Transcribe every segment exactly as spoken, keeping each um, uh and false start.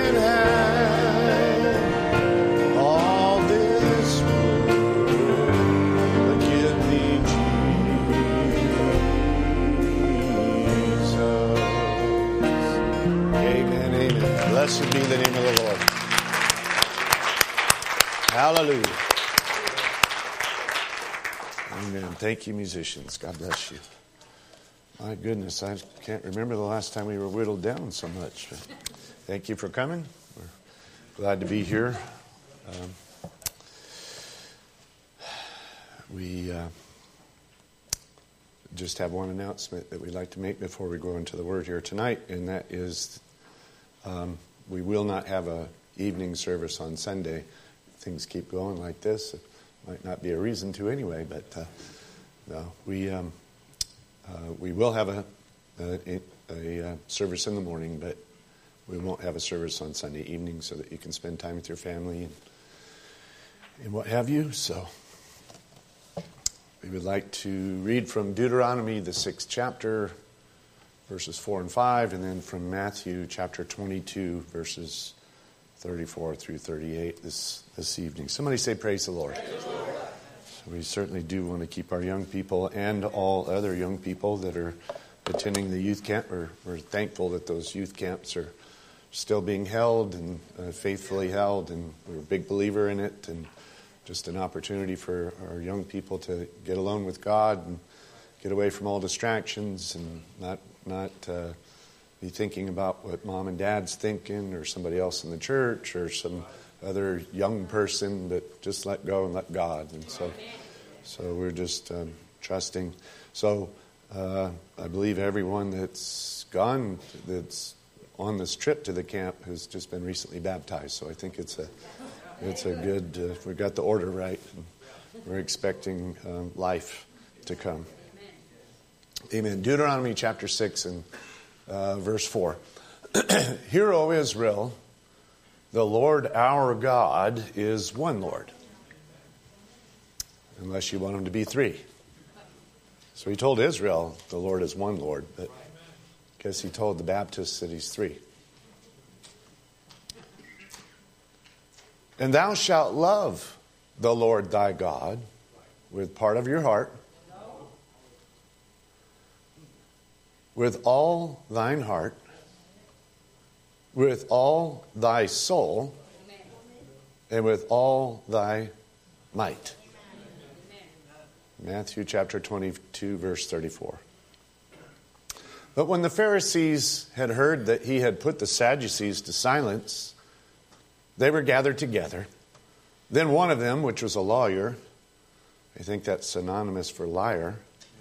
can have all this world, but give me Jesus. Amen, amen. Blessed be the name of the Lord. Hallelujah. Amen. Thank you, musicians. God bless you. My goodness, I can't remember the last time we were whittled down so much. Thank you for coming. We're glad to be here. Um, we uh, just have one announcement that we'd like to make before we go into the Word here tonight, and that is um, we will not have a evening service on Sunday. If things keep going like this, it might not be a reason to anyway, but uh, no, we... Um, Uh, we will have a, a, a, a service in the morning, but we won't have a service on Sunday evening so that you can spend time with your family and, and what have you. So we would like to read from Deuteronomy, the sixth chapter, verses four and five, and then from Matthew chapter twenty-two, verses thirty-four through thirty-eight this, this evening. Somebody say, praise the Lord. Praise the Lord. We certainly do want to keep our young people and all other young people that are attending the youth camp. We're, we're thankful that those youth camps are still being held and uh, faithfully held, and we're a big believer in it, and just an opportunity for our young people to get alone with God and get away from all distractions and not not uh, be thinking about what mom and dad's thinking or somebody else in the church or some other young person, but just let go and let God. And so so we're just um, trusting. So uh, I believe everyone that's gone, that's on this trip to the camp, has just been recently baptized. So I think it's a it's a good, uh, we got the order right. And we're expecting um, life to come. Amen. Deuteronomy chapter six and uh, verse four. Hear, O Israel, the Lord our God is one Lord. Unless you want him to be three. So he told Israel the Lord is one Lord, but I guess he told the Baptists that he's three. And thou shalt love the Lord thy God with part of your heart, with all thine heart, with all thy soul, and with all thy might. Matthew chapter twenty-two, verse thirty-four. But when the Pharisees had heard that he had put the Sadducees to silence, they were gathered together. Then one of them, which was a lawyer, I think that's synonymous for liar,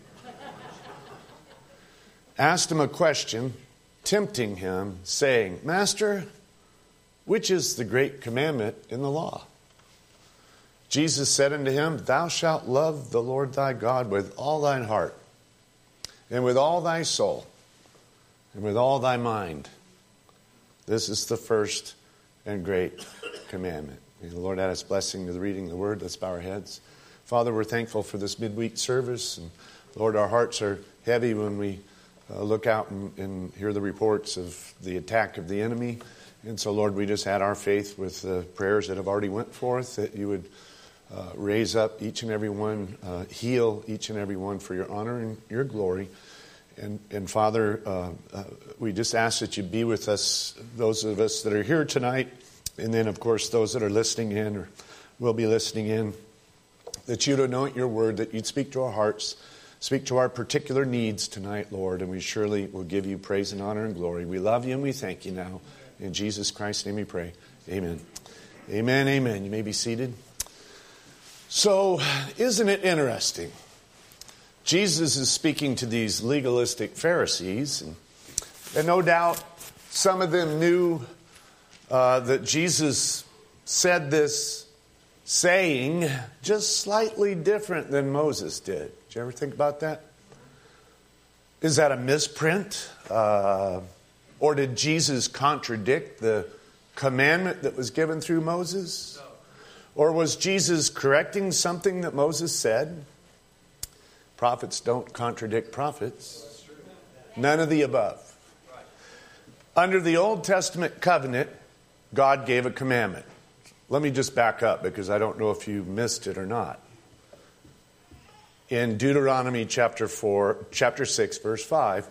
asked him a question, tempting him, saying, Master, which is the great commandment in the law? Jesus said unto him, Thou shalt love the Lord thy God with all thine heart, and with all thy soul, and with all thy mind. This is the first and great commandment. May the Lord add his blessing to the reading of the word. Let's bow our heads. Father, we're thankful for this midweek service. And Lord, our hearts are heavy when we uh, look out and, and hear the reports of the attack of the enemy. And so, Lord, we just had our faith with the prayers that have already went forth, that you would uh, raise up each and every one, uh, heal each and every one for your honor and your glory. And, and Father, uh, uh, we just ask that you be with us, those of us that are here tonight, and then, of course, those that are listening in or will be listening in, that you'd anoint your word, that you'd speak to our hearts, speak to our particular needs tonight, Lord, and we surely will give you praise and honor and glory. We love you and we thank you now. In Jesus Christ's name we pray. Amen. Amen, amen. You may be seated. So, isn't it interesting? Jesus is speaking to these legalistic Pharisees, and, and no doubt some of them knew uh, that Jesus said this saying just slightly different than Moses did. Did you ever think about that? Is that a misprint? Uh, or did Jesus contradict the commandment that was given through Moses? No. Or was Jesus correcting something that Moses said? Prophets don't contradict prophets. None of the above. Under the Old Testament covenant, God gave a commandment. Let me just back up because I don't know if you missed it or not. In Deuteronomy chapter four, chapter six, verse five,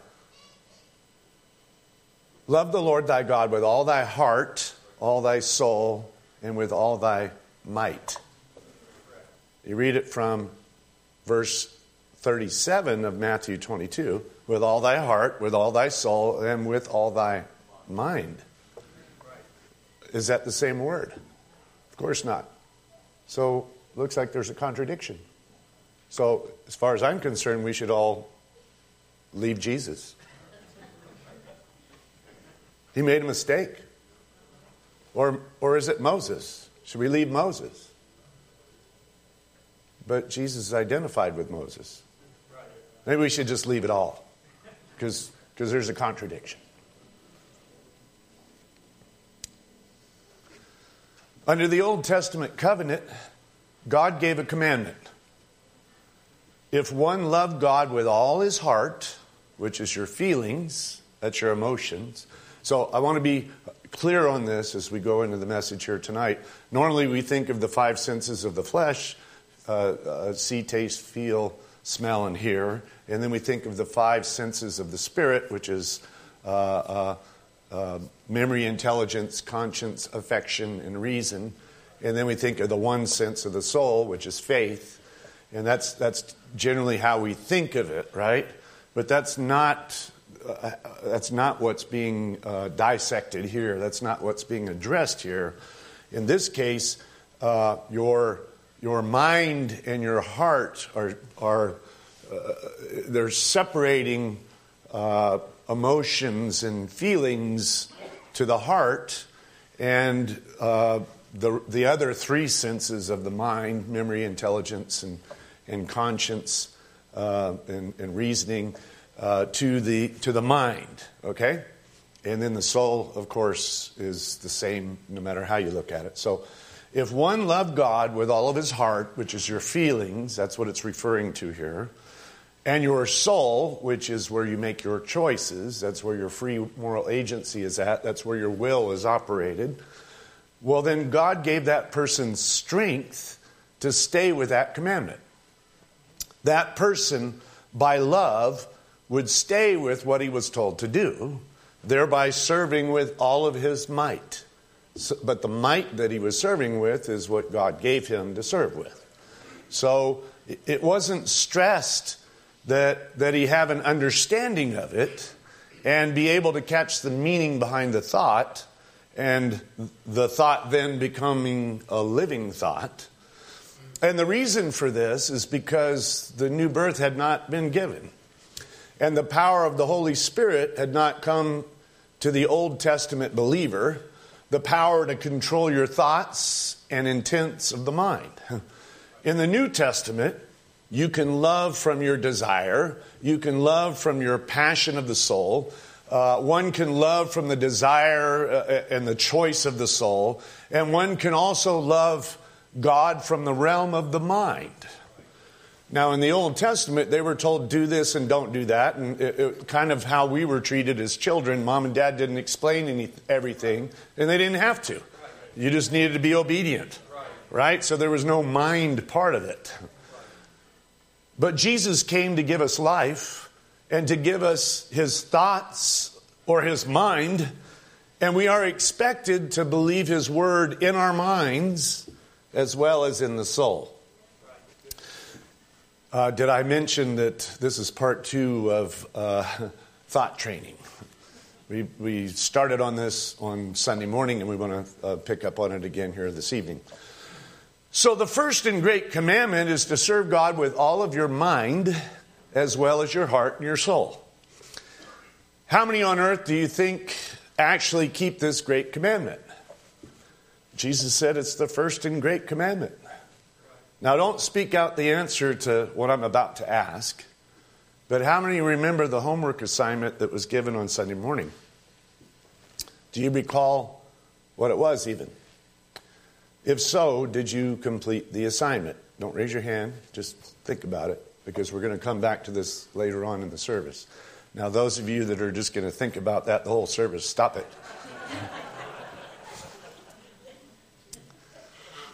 love the Lord thy God with all thy heart, all thy soul, and with all thy might. You read it from verse thirty-seven of Matthew twenty-two, with all thy heart, with all thy soul, and with all thy mind. Is that the same word? Of course not. So, looks like there's a contradiction. So, as far as I'm concerned, we should all leave Jesus. He made a mistake. Or, or is it Moses? Should we leave Moses? But Jesus is identified with Moses. Maybe we should just leave it all. Because because there's a contradiction. Under the Old Testament covenant, God gave a commandment. If one loved God with all his heart, which is your feelings, that's your emotions. So I want to be clear on this as we go into the message here tonight. Normally we think of the five senses of the flesh, uh, uh, see, taste, feel, smell, and hear. And then we think of the five senses of the spirit, which is uh, uh, uh, memory, intelligence, conscience, affection, and reason. And then we think of the one sense of the soul, which is faith. And that's that's generally how we think of it, right? But that's not uh, that's not what's being uh, dissected here. That's not what's being addressed here. In this case, uh, your your mind and your heart are are uh, they're separating uh, emotions and feelings to the heart, and uh, the the other three senses of the mind, memory, intelligence, and and conscience uh, and, and reasoning uh, to the to the mind, okay? And then the soul, of course, is the same no matter how you look at it. So if one loved God with all of his heart, which is your feelings, that's what it's referring to here, and your soul, which is where you make your choices, that's where your free moral agency is at, that's where your will is operated, well then God gave that person strength to stay with that commandment. That person, by love, would stay with what he was told to do, thereby serving with all of his might. So, but the might that he was serving with is what God gave him to serve with. So it wasn't stressed that, that he have an understanding of it and be able to catch the meaning behind the thought, and the thought then becoming a living thought. And the reason for this is because the new birth had not been given. And the power of the Holy Spirit had not come to the Old Testament believer, the power to control your thoughts and intents of the mind. In the New Testament, you can love from your desire. You can love from your passion of the soul. Uh, one can love from the desire uh, and the choice of the soul. And one can also love God from the realm of the mind. Now, in the Old Testament, they were told, do this and don't do that. And it, it, kind of how we were treated as children. Mom and Dad didn't explain any, everything, and they didn't have to. You just needed to be obedient, right? So there was no mind part of it. But Jesus came to give us life and to give us his thoughts or his mind. And we are expected to believe his word in our minds as well as in the soul. Uh, did I mention that this is part two of uh, thought training? We we started on this on Sunday morning, and we want to uh, pick up on it again here this evening. So the first and great commandment is to serve God with all of your mind as well as your heart and your soul. How many on earth do you think actually keep this great commandment? Jesus said it's the first and great commandment. Now, don't speak out the answer to what I'm about to ask, but how many remember the homework assignment that was given on Sunday morning? Do you recall what it was even? If so, did you complete the assignment? Don't raise your hand, just think about it, because we're going to come back to this later on in the service. Now, those of you that are just going to think about that the whole service, stop it.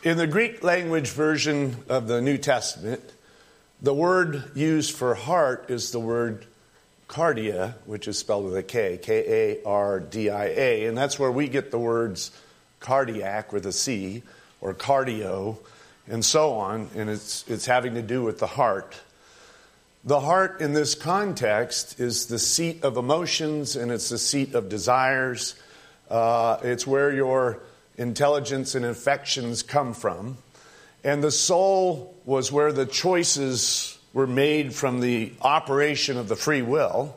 In the Greek language version of the New Testament, the word used for heart is the word cardia, which is spelled with a K, K A R D I A. And that's where we get the words cardiac with a C, or cardio, and so on. And it's, it's having to do with the heart. The heart in this context is the seat of emotions, and it's the seat of desires. Uh, it's where your intelligence and affections come from. And the soul was where the choices were made from the operation of the free will.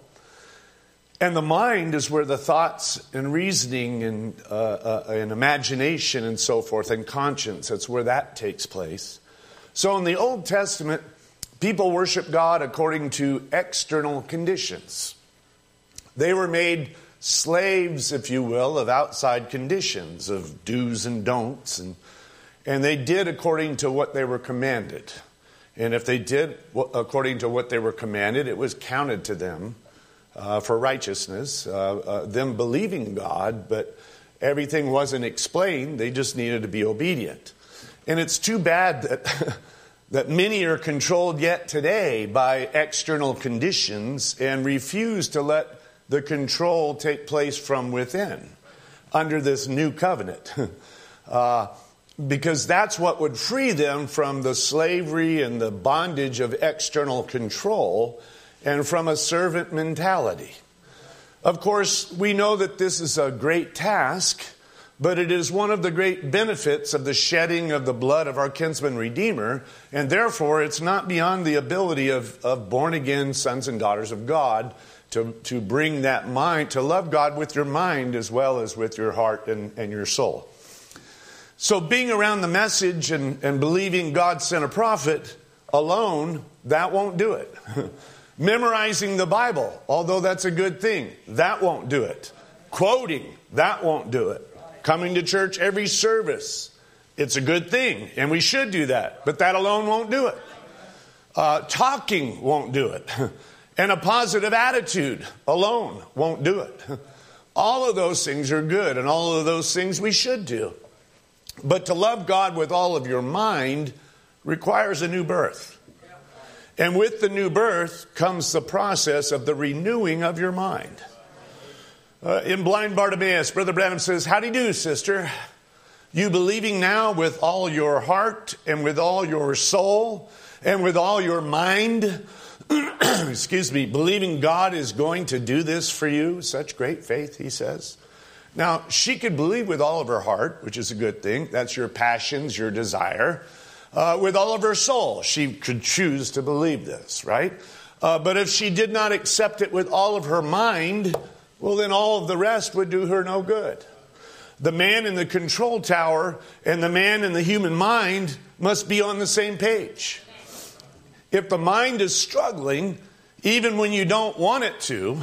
And the mind is where the thoughts and reasoning and, uh, uh, and imagination and so forth, and conscience, that's where that takes place. So in the Old Testament, people worship God according to external conditions. They were made slaves, if you will, of outside conditions, of do's and don'ts, and and they did according to what they were commanded. And if they did according to what they were commanded, it was counted to them uh, for righteousness, uh, uh, them believing God, but everything wasn't explained. They just needed to be obedient. And it's too bad that that many are controlled yet today by external conditions and refuse to let the control take place from within under this new covenant. uh, because that's what would free them from the slavery and the bondage of external control and from a servant mentality. Of course, we know that this is a great task, but it is one of the great benefits of the shedding of the blood of our kinsman Redeemer, and therefore it's not beyond the ability of, of born-again sons and daughters of God to, to bring that mind, to love God with your mind as well as with your heart and, and your soul. So being around the message and, and believing God sent a prophet alone, that won't do it. Memorizing the Bible, although that's a good thing, that won't do it. Quoting, that won't do it. Coming to church every service, it's a good thing, and we should do that. But that alone won't do it. Uh, talking won't do it. And a positive attitude alone won't do it. All of those things are good, and all of those things we should do. But to love God with all of your mind requires a new birth. And with the new birth comes the process of the renewing of your mind. Uh, in Blind Bartimaeus, Brother Branham says, "How do you do, sister? You believing now with all your heart and with all your soul and with all your mind?" Excuse me, believing God is going to do this for you. Such great faith, he says. Now, she could believe with all of her heart, which is a good thing. That's your passions, your desire. Uh, with all of her soul, she could choose to believe this, right? Uh, but if she did not accept it with all of her mind, well, then all of the rest would do her no good. The man in the control tower and the man in the human mind must be on the same page. If the mind is struggling, even when you don't want it to,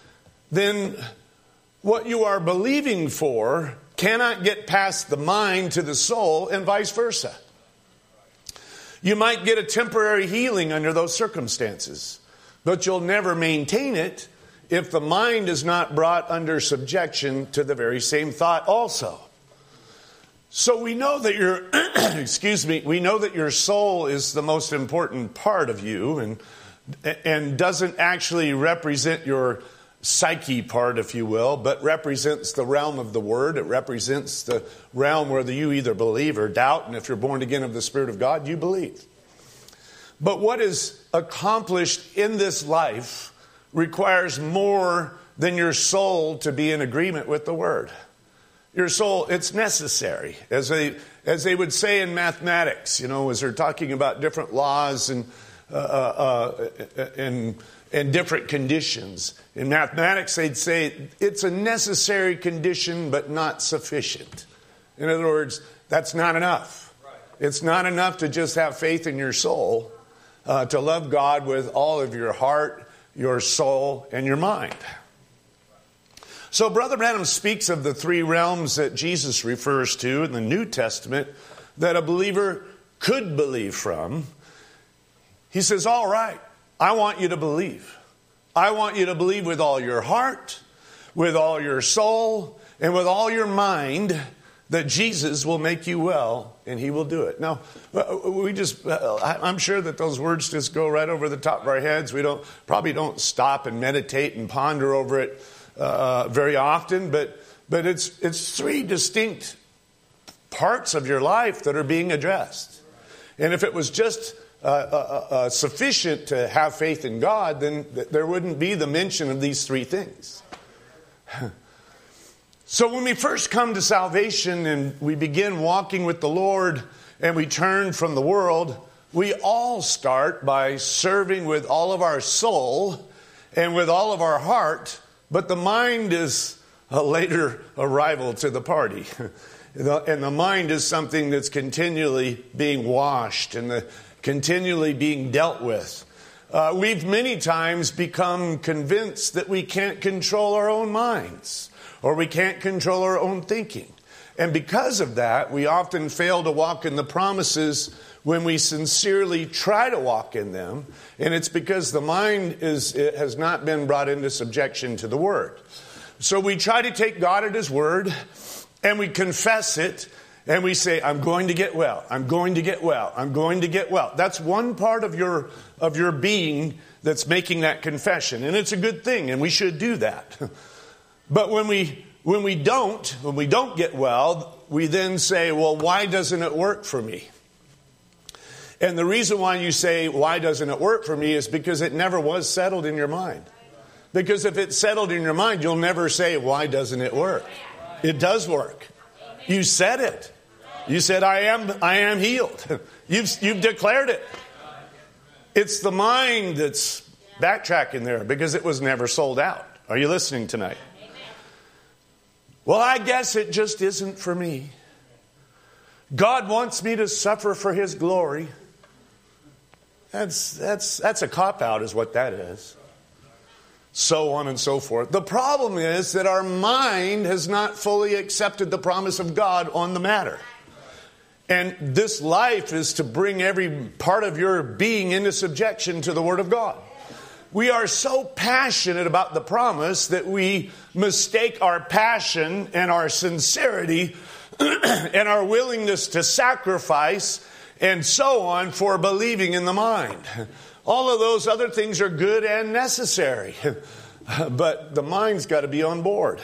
then what you are believing for cannot get past the mind to the soul, and vice versa. You might get a temporary healing under those circumstances, but you'll never maintain it if the mind is not brought under subjection to the very same thought also. So we know that your, excuse me, we know that your soul is the most important part of you, and and doesn't actually represent your psyche part, if you will, but represents the realm of the Word. It represents the realm where you either believe or doubt, and if you're born again of the Spirit of God, you believe. But what is accomplished in this life requires more than your soul to be in agreement with the Word. Your soul, it's necessary. As they, as they would say in mathematics, you know, as they're talking about different laws and, uh, uh, and, and different conditions. In mathematics, they'd say it's a necessary condition, but not sufficient. In other words, that's not enough. It's not enough to just have faith in your soul, uh, to love God with all of your heart, your soul, and your mind. So Brother Branham speaks of the three realms that Jesus refers to in the New Testament that a believer could believe from. He says, all right, I want you to believe. I want you to believe with all your heart, with all your soul, and with all your mind that Jesus will make you well, and he will do it. Now, we just, I'm sure that those words just go right over the top of our heads. We don't probably don't stop and meditate and ponder over it uh, very often, but but it's it's three distinct parts of your life that are being addressed. And if it was just uh, uh, uh, sufficient to have faith in God, then th- there wouldn't be the mention of these three things. So when we first come to salvation and we begin walking with the Lord and we turn from the world, we all start by serving with all of our soul and with all of our heart, but the mind is a later arrival to the party. And the mind is something that's continually being washed and the, continually being dealt with. Uh, we've many times become convinced that we can't control our own minds. Or we can't control our own thinking. And because of that, we often fail to walk in the promises when we sincerely try to walk in them. And it's because the mind is it has not been brought into subjection to the Word. So we try to take God at His Word, and we confess it, and we say, I'm going to get well. I'm going to get well. I'm going to get well. That's one part of your of your being that's making that confession. And it's a good thing, and we should do that. But when we when we don't, when we don't get well, we then say, well, why doesn't it work for me? And the reason why you say, why doesn't it work for me, is because it never was settled in your mind. Because if it's settled in your mind, you'll never say, why doesn't it work? It does work. You said it. You said, I am I am healed. You've, you've declared it. It's the mind that's backtracking there because it was never sold out. Are you listening tonight? Well, I guess it just isn't for me. God wants me to suffer for His glory. That's that's that's a cop-out is what that is. So on and so forth. The problem is that our mind has not fully accepted the promise of God on the matter. And this life is to bring every part of your being into subjection to the Word of God. We are so passionate about the promise that we mistake our passion and our sincerity and our willingness to sacrifice and so on for believing in the mind. All of those other things are good and necessary, but the mind's got to be on board.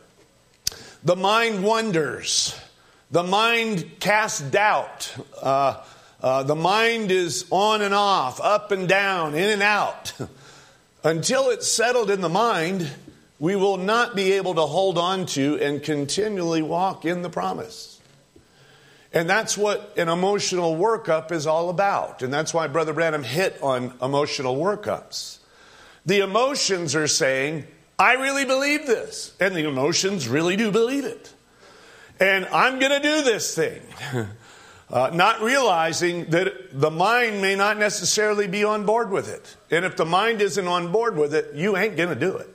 The mind wonders. The mind casts doubt. Uh, uh, the mind is on and off, up and down, in and out. Until it's settled in the mind, we will not be able to hold on to and continually walk in the promise. And that's what an emotional workup is all about. And that's why Brother Branham hit on emotional workups. The emotions are saying, I really believe this. And the emotions really do believe it. And I'm going to do this thing. Uh, not realizing that the mind may not necessarily be on board with it. And if the mind isn't on board with it, you ain't going to do it.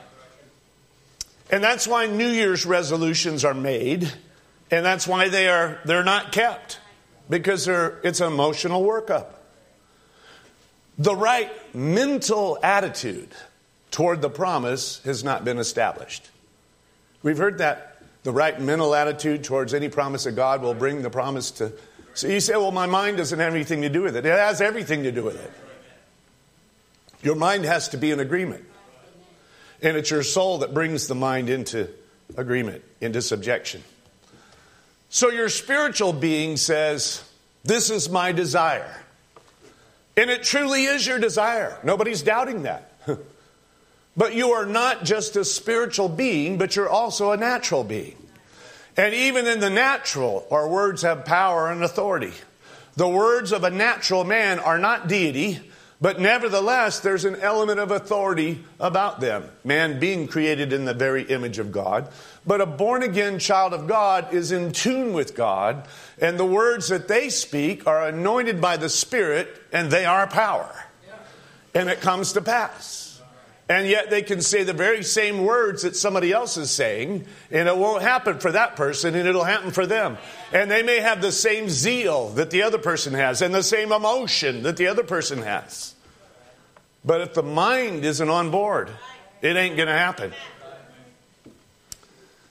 And that's why New Year's resolutions are made. And that's why they are, they're not kept. Because they're, it's an emotional workup. The right mental attitude toward the promise has not been established. We've heard that. The right mental attitude towards any promise of God will bring the promise to... So you say, well, my mind doesn't have anything to do with it. It has everything to do with it. Your mind has to be in agreement. And it's your soul that brings the mind into agreement, into subjection. So your spiritual being says, this is my desire. And it truly is your desire. Nobody's doubting that. But you are not just a spiritual being, but you're also a natural being. And even in the natural, our words have power and authority. The words of a natural man are not deity, but nevertheless, there's an element of authority about them. Man being created in the very image of God. But a born-again child of God is in tune with God, and the words that they speak are anointed by the Spirit, and they are power. And it comes to pass. And yet they can say the very same words that somebody else is saying, and it won't happen for that person, and it'll happen for them. And they may have the same zeal that the other person has, and the same emotion that the other person has. But if the mind isn't on board, it ain't going to happen.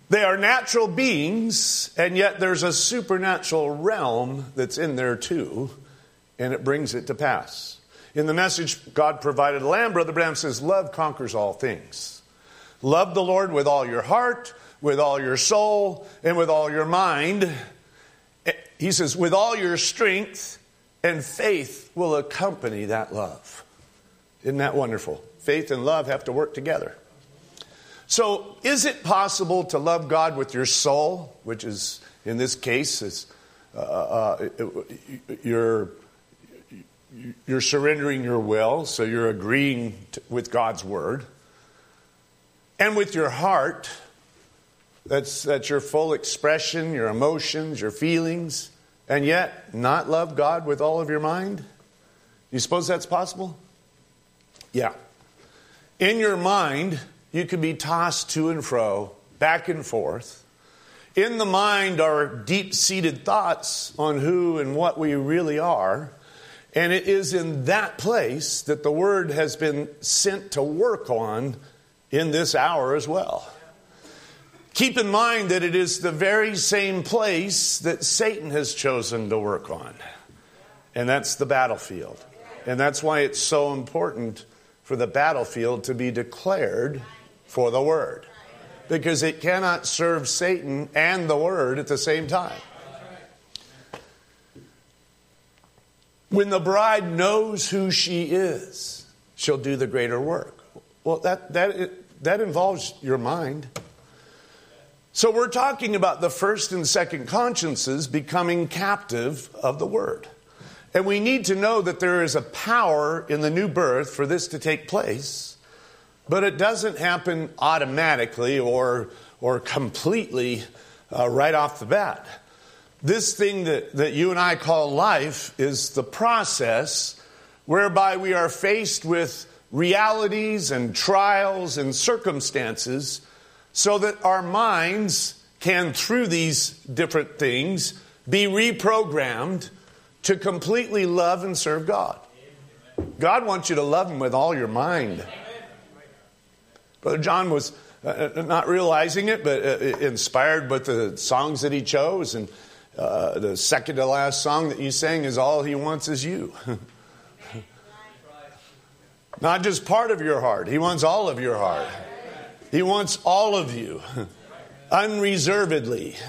They are natural beings, and yet there's a supernatural realm that's in there too, and it brings it to pass. In the message God provided a lamb, Brother Branham says, love conquers all things. Love the Lord with all your heart, with all your soul, and with all your mind. He says, with all your strength, and faith will accompany that love. Isn't that wonderful? Faith and love have to work together. So, is it possible to love God with your soul, which is, in this case, is uh, uh, you're, you're surrendering your will, so you're agreeing to, with God's word, and with your heart, that's, that's your full expression, your emotions, your feelings, and yet not love God with all of your mind? You suppose that's possible? Yeah. In your mind, you can be tossed to and fro, back and forth. In the mind are deep-seated thoughts on who and what we really are. And it is in that place that the Word has been sent to work on in this hour as well. Keep in mind that it is the very same place that Satan has chosen to work on. And that's the battlefield. And that's why it's so important for the battlefield to be declared for the Word. Because it cannot serve Satan and the Word at the same time. When the bride knows who she is, she'll do the greater work. Well, that that that involves your mind. So we're talking about the first and second consciences becoming captive of the Word. And we need to know that there is a power in the new birth for this to take place. But it doesn't happen automatically or or completely uh, right off the bat. This thing that, that you and I call life is the process whereby we are faced with realities and trials and circumstances so that our minds can, through these different things, be reprogrammed to completely love and serve God. God wants you to love Him with all your mind. Brother John was uh, not realizing it, but uh, inspired by the songs that he chose. And uh, the second to last song that you sang is All He Wants Is You. Not just part of your heart. He wants all of your heart. He wants all of you. Unreservedly.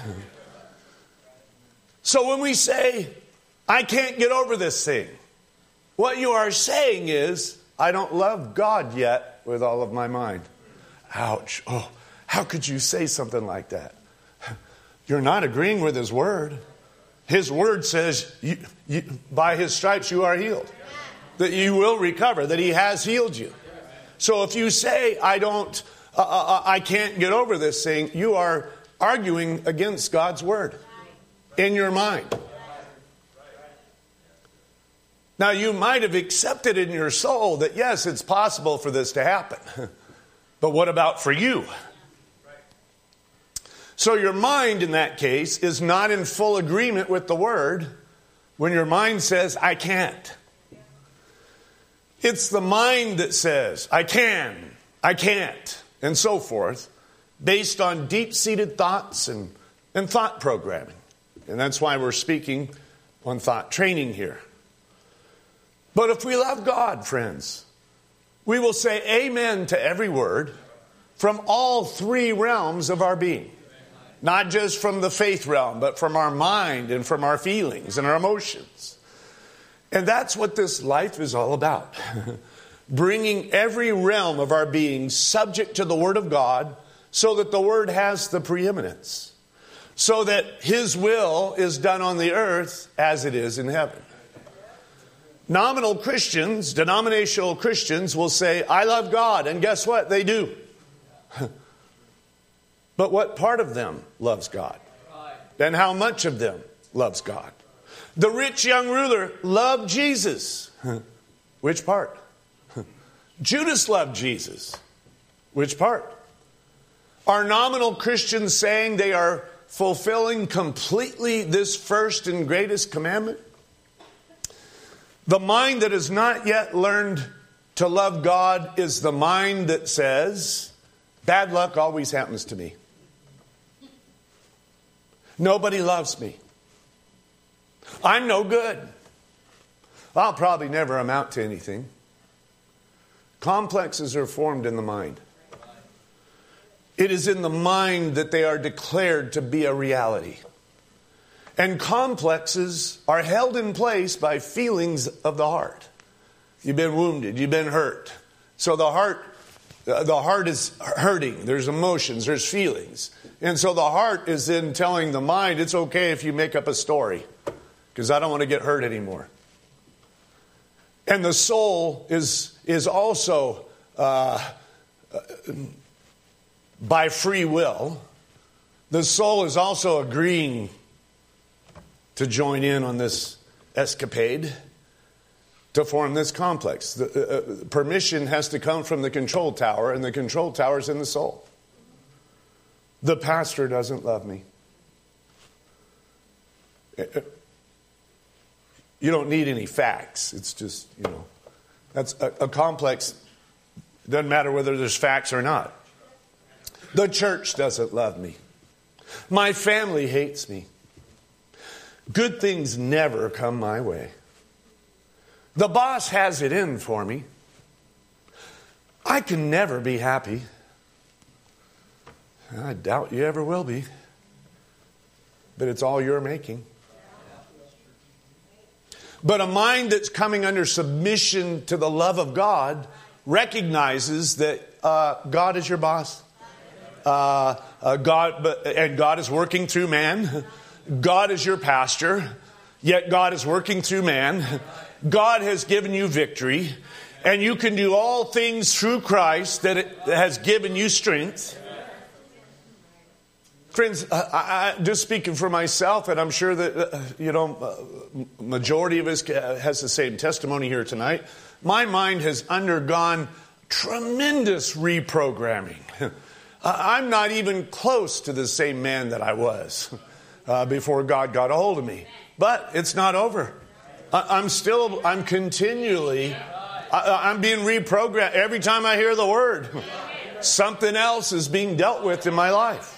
So when we say, I can't get over this thing, what you are saying is, I don't love God yet with all of my mind. Ouch. Oh, how could you say something like that? You're not agreeing with His Word. His Word says, you, you, by His stripes you are healed. That you will recover, that He has healed you. So if you say, I don't, uh, uh, I can't get over this thing, you are arguing against God's Word in your mind. Now, you might have accepted in your soul that, yes, it's possible for this to happen. But what about for you? So your mind in that case is not in full agreement with the Word when your mind says, I can't. It's the mind that says, I can, I can't, and so forth, based on deep-seated thoughts and, and thought programming. And that's why we're speaking on thought training here. But if we love God, friends, we will say amen to every word from all three realms of our being. Not just from the faith realm, but from our mind and from our feelings and our emotions. And that's what this life is all about. Bringing every realm of our being subject to the Word of God so that the Word has the preeminence. So that His will is done on the earth as it is in heaven. Nominal Christians, denominational Christians will say, I love God. And guess what? They do. But what part of them loves God? And how much of them loves God? The rich young ruler loved Jesus. Which part? Judas loved Jesus. Which part? Are nominal Christians saying they are fulfilling completely this first and greatest commandment? The mind that has not yet learned to love God is the mind that says, bad luck always happens to me. Nobody loves me. I'm no good. I'll probably never amount to anything. Complexes are formed in the mind. It is in the mind that they are declared to be a reality. And complexes are held in place by feelings of the heart. You've been wounded. You've been hurt. So the heart, the heart is hurting. There's emotions. There's feelings. And so the heart is then telling the mind, it's okay if you make up a story, because I don't want to get hurt anymore. And the soul is, is also, uh, by free will, the soul is also agreeing to join in on this escapade, to form this complex. The, uh, permission has to come from the control tower, and the control tower is in the soul. The pastor doesn't love me. You don't need any facts. It's just, you know, that's a, a complex. Doesn't matter whether there's facts or not. The church doesn't love me. My family hates me. Good things never come my way. The boss has it in for me. I can never be happy. I doubt you ever will be. But it's all you're making. But a mind that's coming under submission to the love of God recognizes that uh, God is your boss. Uh, uh, God, but, and God is working through man. God is your pastor. Yet God is working through man. God has given you victory. And you can do all things through Christ that it has given you strength. Friends, I, I, just speaking for myself, and I'm sure that, uh, you know, uh, majority of us has the same testimony here tonight. My mind has undergone tremendous reprogramming. I'm not even close to the same man that I was uh, before God got a hold of me. But it's not over. I, I'm still, I'm continually, I, I'm being reprogrammed. Every time I hear the word, something else is being dealt with in my life.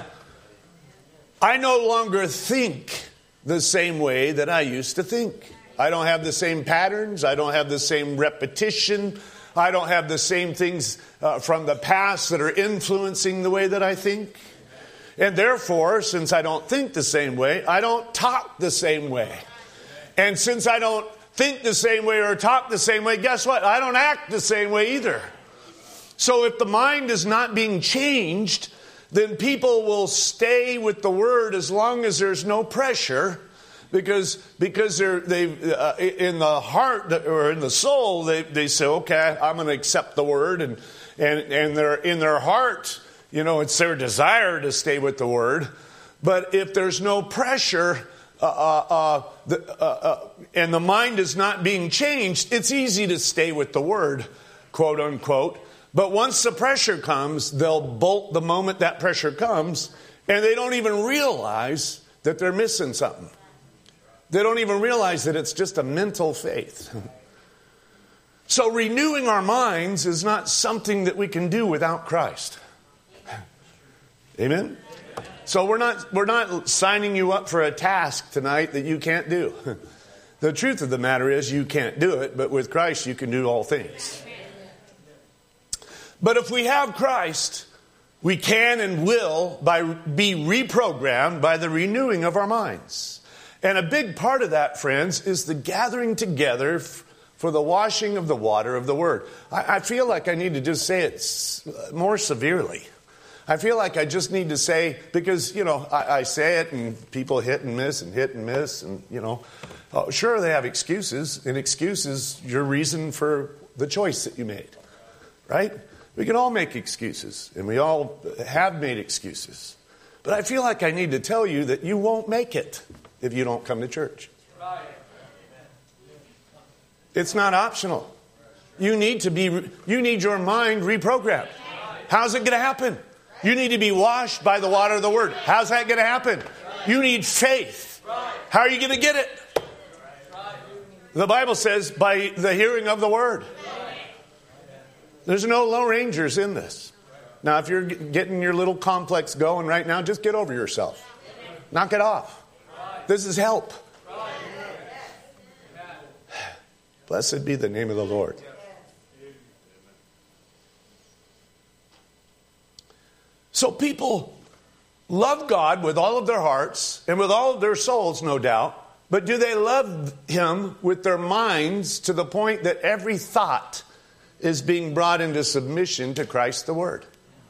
I no longer think the same way that I used to think. I don't have the same patterns. I don't have the same repetition. I don't have the same things uh, from the past that are influencing the way that I think. And therefore, since I don't think the same way, I don't talk the same way. And since I don't think the same way or talk the same way, guess what? I don't act the same way either. So if the mind is not being changed, then people will stay with the word as long as there's no pressure, because because they're they uh, in the heart or in the soul they they say, okay, I'm going to accept the word, and and and they're in their heart, you know, it's their desire to stay with the word. But if there's no pressure uh, uh, uh, the, uh, uh, and the mind is not being changed, it's easy to stay with the word, quote unquote. But once the pressure comes, they'll bolt the moment that pressure comes, and they don't even realize that they're missing something. They don't even realize that it's just a mental faith. So renewing our minds is not something that we can do without Christ. Amen? So we're not, we're not signing you up for a task tonight that you can't do. The truth of the matter is you can't do it, but with Christ you can do all things. But if we have Christ, we can and will by, be reprogrammed by the renewing of our minds. And a big part of that, friends, is the gathering together f- for the washing of the water of the Word. I, I feel like I need to just say it s- more severely. I feel like I just need to say, because, you know, I, I say it and people hit and miss and hit and miss. And, you know, uh, sure, they have excuses. And excuses your reason for the choice that you made, right? We can all make excuses, and we all have made excuses. But I feel like I need to tell you that you won't make it if you don't come to church. It's not optional. You need to be, you need your mind reprogrammed. How's it going to happen? You need to be washed by the water of the Word. How's that going to happen? You need faith. How are you going to get it? The Bible says by the hearing of the Word. There's no Lone Rangers in this. Now, if you're getting your little complex going right now, just get over yourself. Knock it off. This is help. Blessed be the name of the Lord. So people love God with all of their hearts and with all of their souls, no doubt. But do they love Him with their minds to the point that every thought is being brought into submission to Christ the Word?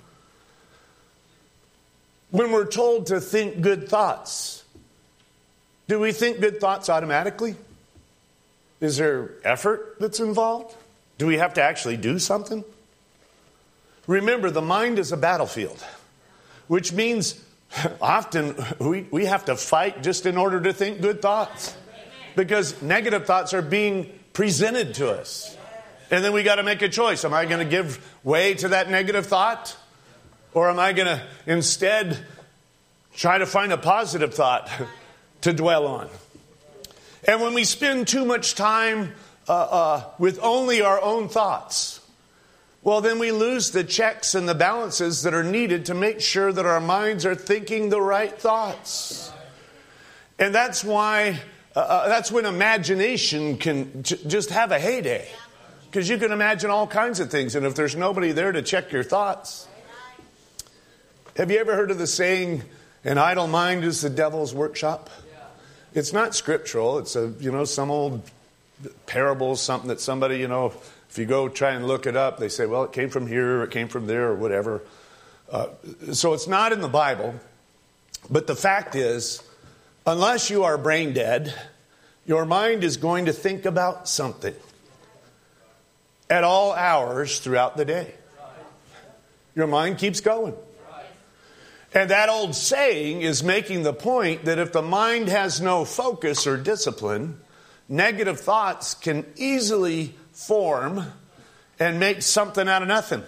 When we're told to think good thoughts, do we think good thoughts automatically? Is there effort that's involved? Do we have to actually do something? Remember, the mind is a battlefield, which means often we, we have to fight just in order to think good thoughts, because negative thoughts are being presented to us. And then we got to make a choice. Am I going to give way to that negative thought? Or am I going to instead try to find a positive thought to dwell on? And when we spend too much time uh, uh, with only our own thoughts, well, then we lose the checks and the balances that are needed to make sure that our minds are thinking the right thoughts. And that's why, uh, that's when imagination can j- just have a heyday. Because you can imagine all kinds of things, and if there's nobody there to check your thoughts. Have you ever heard of the saying, an idle mind is the devil's workshop? It's not scriptural. It's a, you know, some old parable, something that somebody, you know, if you go try and look it up, they say, well, it came from here, or it came from there, or whatever. Uh, so it's not in the Bible. But the fact is, unless you are brain dead, your mind is going to think about something at all hours throughout the day. Your mind keeps going. And that old saying is making the point that if the mind has no focus or discipline, negative thoughts can easily form and make something out of nothing.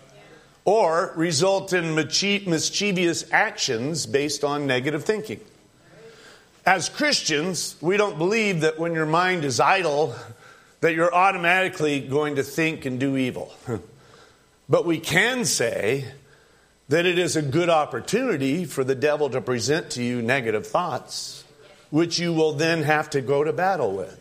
Or result in mischievous actions based on negative thinking. As Christians, we don't believe that when your mind is idle, that you're automatically going to think and do evil. But we can say that it is a good opportunity for the devil to present to you negative thoughts, which you will then have to go to battle with.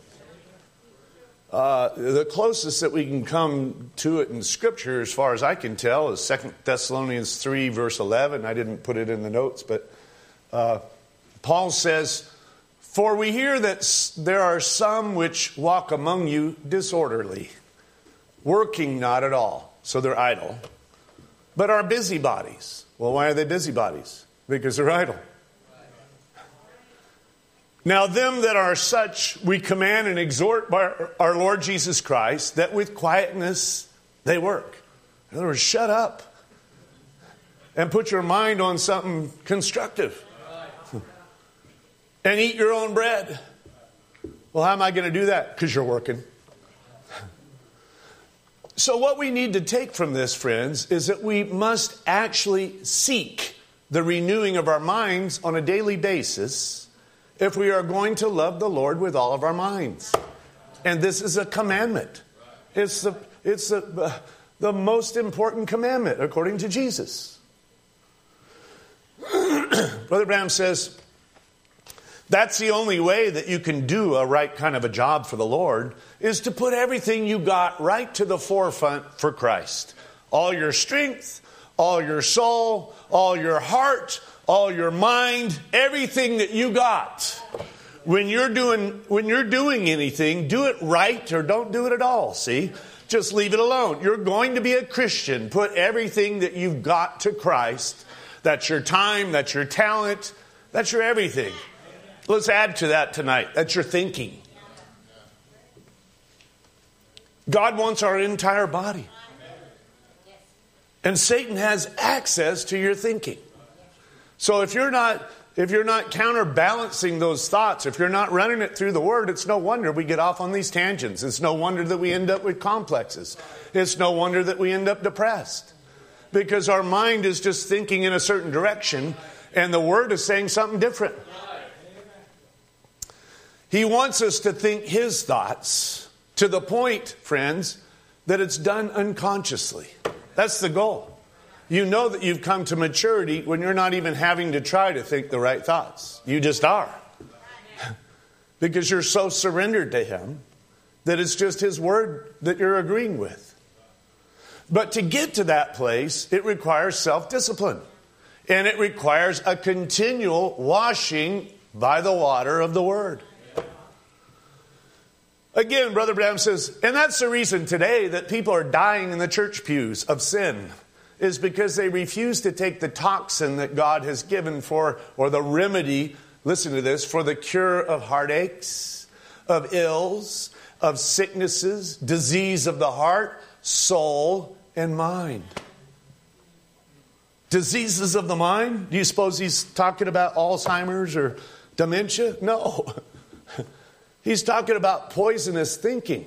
Uh, the closest that we can come to it in Scripture, as far as I can tell, is Second Thessalonians three, verse eleven. I didn't put it in the notes, but uh, Paul says, "For we hear that there are some which walk among you disorderly, working not at all." So they're idle. "But are busybodies." Well, why are they busybodies? Because they're idle. "Now them that are such we command and exhort by our Lord Jesus Christ, that with quietness they work." In other words, shut up and put your mind on something constructive. And eat your own bread. Well, how am I going to do that? Because you're working. So what we need to take from this, friends, is that we must actually seek the renewing of our minds on a daily basis if we are going to love the Lord with all of our minds. And this is a commandment. It's the, it's the, uh, the most important commandment according to Jesus. Brother Branham says, that's the only way that you can do a right kind of a job for the Lord, is to put everything you got right to the forefront for Christ. All your strength, all your soul, all your heart, all your mind, everything that you got. When you're doing, when you're doing anything, do it right or don't do it at all, see? Just leave it alone. You're going to be a Christian. Put everything that you've got to Christ. That's your time, that's your talent, that's your everything. Let's add to that tonight. That's your thinking. God wants our entire body. And Satan has access to your thinking. So if you're not if you're not counterbalancing those thoughts, if you're not running it through the Word, it's no wonder we get off on these tangents. It's no wonder that we end up with complexes. It's no wonder that we end up depressed. Because our mind is just thinking in a certain direction and the Word is saying something different. He wants us to think His thoughts to the point, friends, that it's done unconsciously. That's the goal. You know that you've come to maturity when you're not even having to try to think the right thoughts. You just are. Because you're so surrendered to Him that it's just His word that you're agreeing with. But to get to that place, it requires self-discipline. And it requires a continual washing by the water of the Word. Again, Brother Branham says, and that's the reason today that people are dying in the church pews of sin, is because they refuse to take the toxin that God has given for, or the remedy, listen to this, for the cure of heartaches, of ills, of sicknesses, disease of the heart, soul, and mind. Diseases of the mind? Do you suppose he's talking about Alzheimer's or dementia? No. He's talking about poisonous thinking.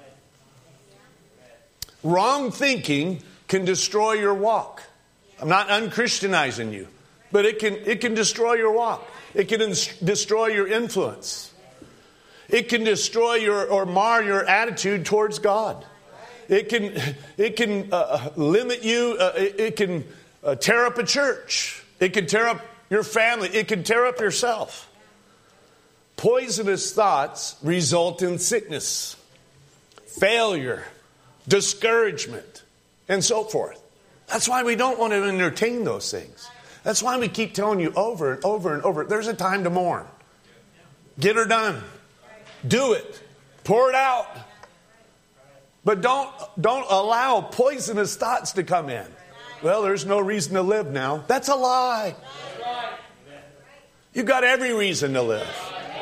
Wrong thinking can destroy your walk. I'm not unchristianizing you, but it can it can destroy your walk. It can ins- destroy your influence. It can destroy your or mar your attitude towards God. It can it can uh, limit you. Uh, it, it can uh, tear up a church. It can tear up your family. It can tear up yourself. Poisonous thoughts result in sickness, failure, discouragement, and so forth. That's why we don't want to entertain those things. That's why we keep telling you over and over and over, there's a time to mourn. Get her done. Do it. Pour it out. But don't, don't allow poisonous thoughts to come in. Well, there's no reason to live now. That's a lie. You've got every reason to live.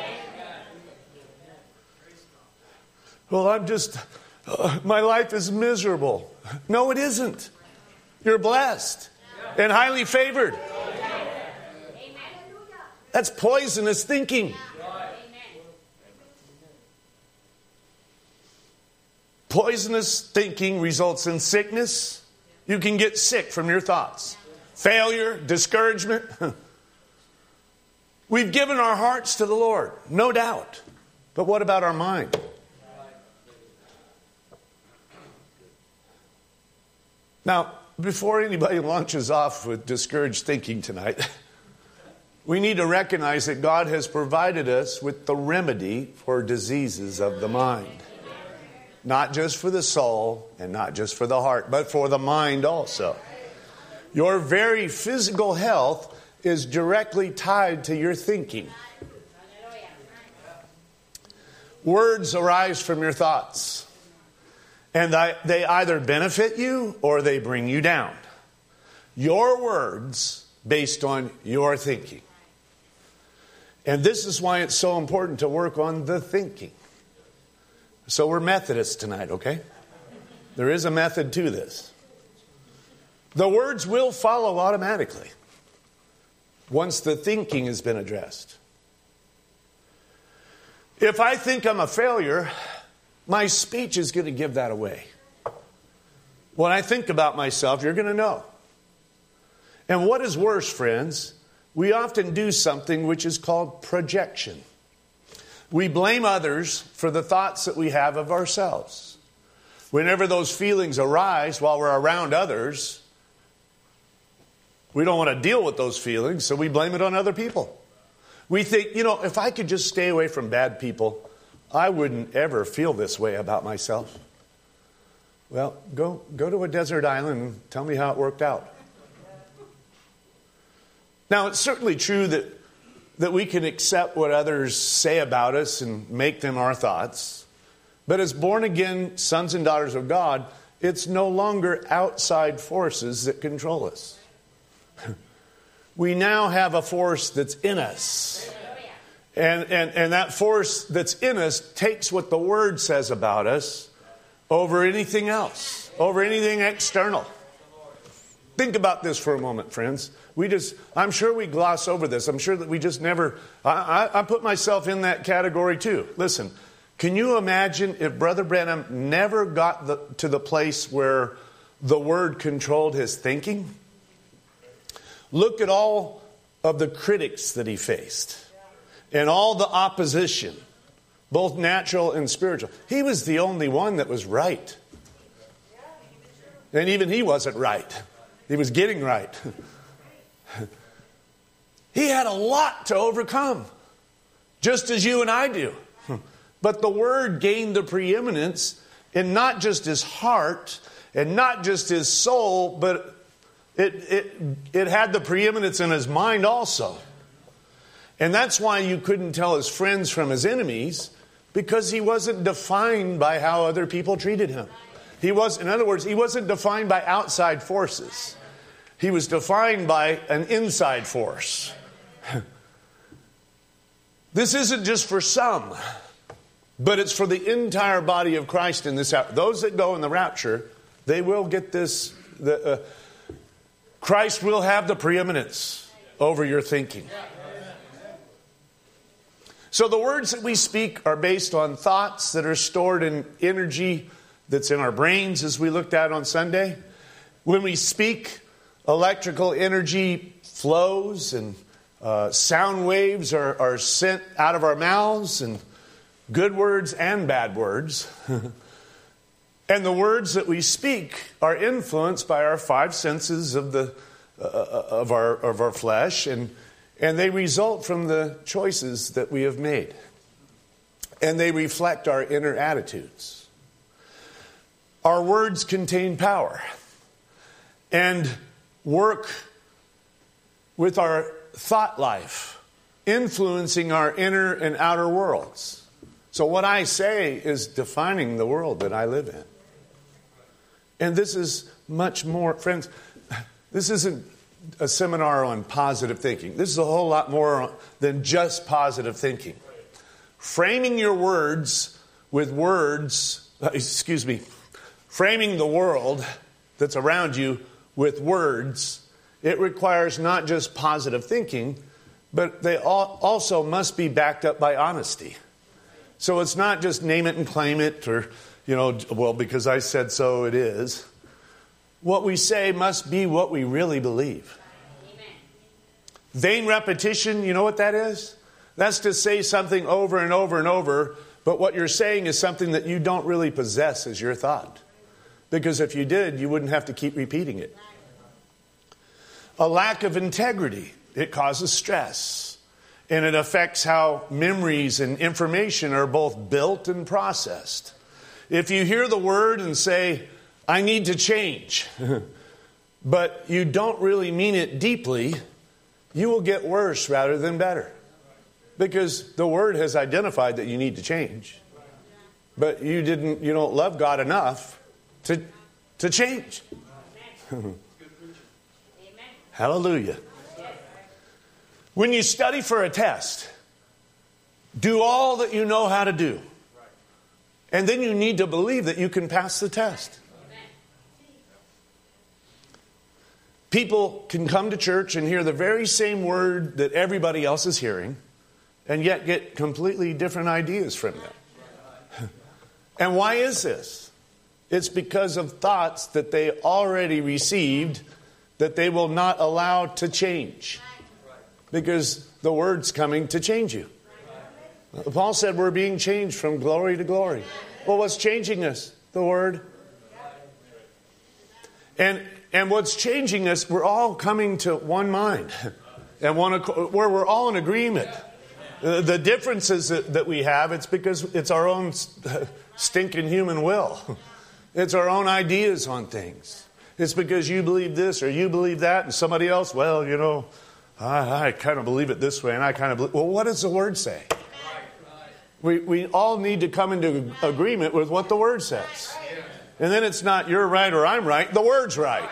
Well, I'm just, uh, my life is miserable. No, it isn't. You're blessed and highly favored. That's poisonous thinking. Poisonous thinking results in sickness. You can get sick from your thoughts. Failure, discouragement. We've given our hearts to the Lord, no doubt. But what about our mind? Now, before anybody launches off with discouraged thinking tonight, we need to recognize that God has provided us with the remedy for diseases of the mind. Not just for the soul and not just for the heart, but for the mind also. Your very physical health is directly tied to your thinking. Words arise from your thoughts. And they either benefit you or they bring you down. Your words based on your thinking. And this is why it's so important to work on the thinking. So we're Methodists tonight, okay? There is a method to this. The words will follow automatically once the thinking has been addressed. If I think I'm a failure, my speech is going to give that away. When I think about myself, you're going to know. And what is worse, friends, we often do something which is called projection. We blame others for the thoughts that we have of ourselves. Whenever those feelings arise while we're around others, we don't want to deal with those feelings, so we blame it on other people. We think, you know, if I could just stay away from bad people, I wouldn't ever feel this way about myself. Well, go go to a desert island and tell me how it worked out. Now, it's certainly true that, that we can accept what others say about us and make them our thoughts. But as born-again sons and daughters of God, it's no longer outside forces that control us. We now have a force that's in us. And, and, and that force that's in us takes what the Word says about us over anything else, over anything external. Think about this for a moment, friends. We just, I'm sure we gloss over this. I'm sure that we just never, I, I, I put myself in that category too. Listen, can you imagine if Brother Branham never got the, to the place where the Word controlled his thinking? Look at all of the critics that he faced. And all the opposition, both natural and spiritual. He was the only one that was right. And even he wasn't right. He was getting right. He had a lot to overcome, just as you and I do. But the Word gained the preeminence in not just his heart and not just his soul, but it, it, it had the preeminence in his mind also. And that's why you couldn't tell his friends from his enemies, because he wasn't defined by how other people treated him. He was, in other words, he wasn't defined by outside forces. He was defined by an inside force. This isn't just for some, but it's for the entire body of Christ in this hour. Those that go in the rapture, they will get this. The, uh, Christ will have the preeminence over your thinking. So the words that we speak are based on thoughts that are stored in energy that's in our brains, as we looked at on Sunday. When we speak, electrical energy flows and uh, sound waves are, are sent out of our mouths, and good words and bad words. And the words that we speak are influenced by our five senses of the uh, of our of our flesh, and and they result from the choices that we have made, and they reflect our inner attitudes. Our words contain power and work with our thought life, influencing our inner and outer worlds. So what I say is defining the world that I live in. And this is much more, friends, this isn't a seminar on positive thinking. This is a whole lot more than just positive thinking. Framing your words with words, excuse me, framing the world that's around you with words, it requires not just positive thinking, but they all also must be backed up by honesty. So it's not just name it and claim it, or, you know, well, because I said so, it is. What we say must be what we really believe. Amen. Vain repetition, you know what that is? That's to say something over and over and over, but what you're saying is something that you don't really possess as your thought. Because if you did, you wouldn't have to keep repeating it. A lack of integrity, it causes stress. And it affects how memories and information are both built and processed. If you hear the word and say, I need to change, but you don't really mean it deeply, you will get worse rather than better. Because the word has identified that you need to change. But you didn't, you don't love God enough to, to change. Hallelujah. When you study for a test, do all that you know how to do. And then you need to believe that you can pass the test. People can come to church and hear the very same word that everybody else is hearing, and yet get completely different ideas from them. And why is this? It's because of thoughts that they already received that they will not allow to change. Because the word's coming to change you. Paul said we're being changed from glory to glory. Well, what's changing us? The word. And and what's changing us, we're all coming to one mind. And one where we're all in agreement. The differences that, that we have, it's because it's our own stinking human will. It's our own ideas on things. It's because you believe this or you believe that, and somebody else, well, you know, I, I kind of believe it this way, and I kind of believe... Well, what does the Word say? We, we all need to come into agreement with what the Word says. And then it's not you're right or I'm right. The Word's right.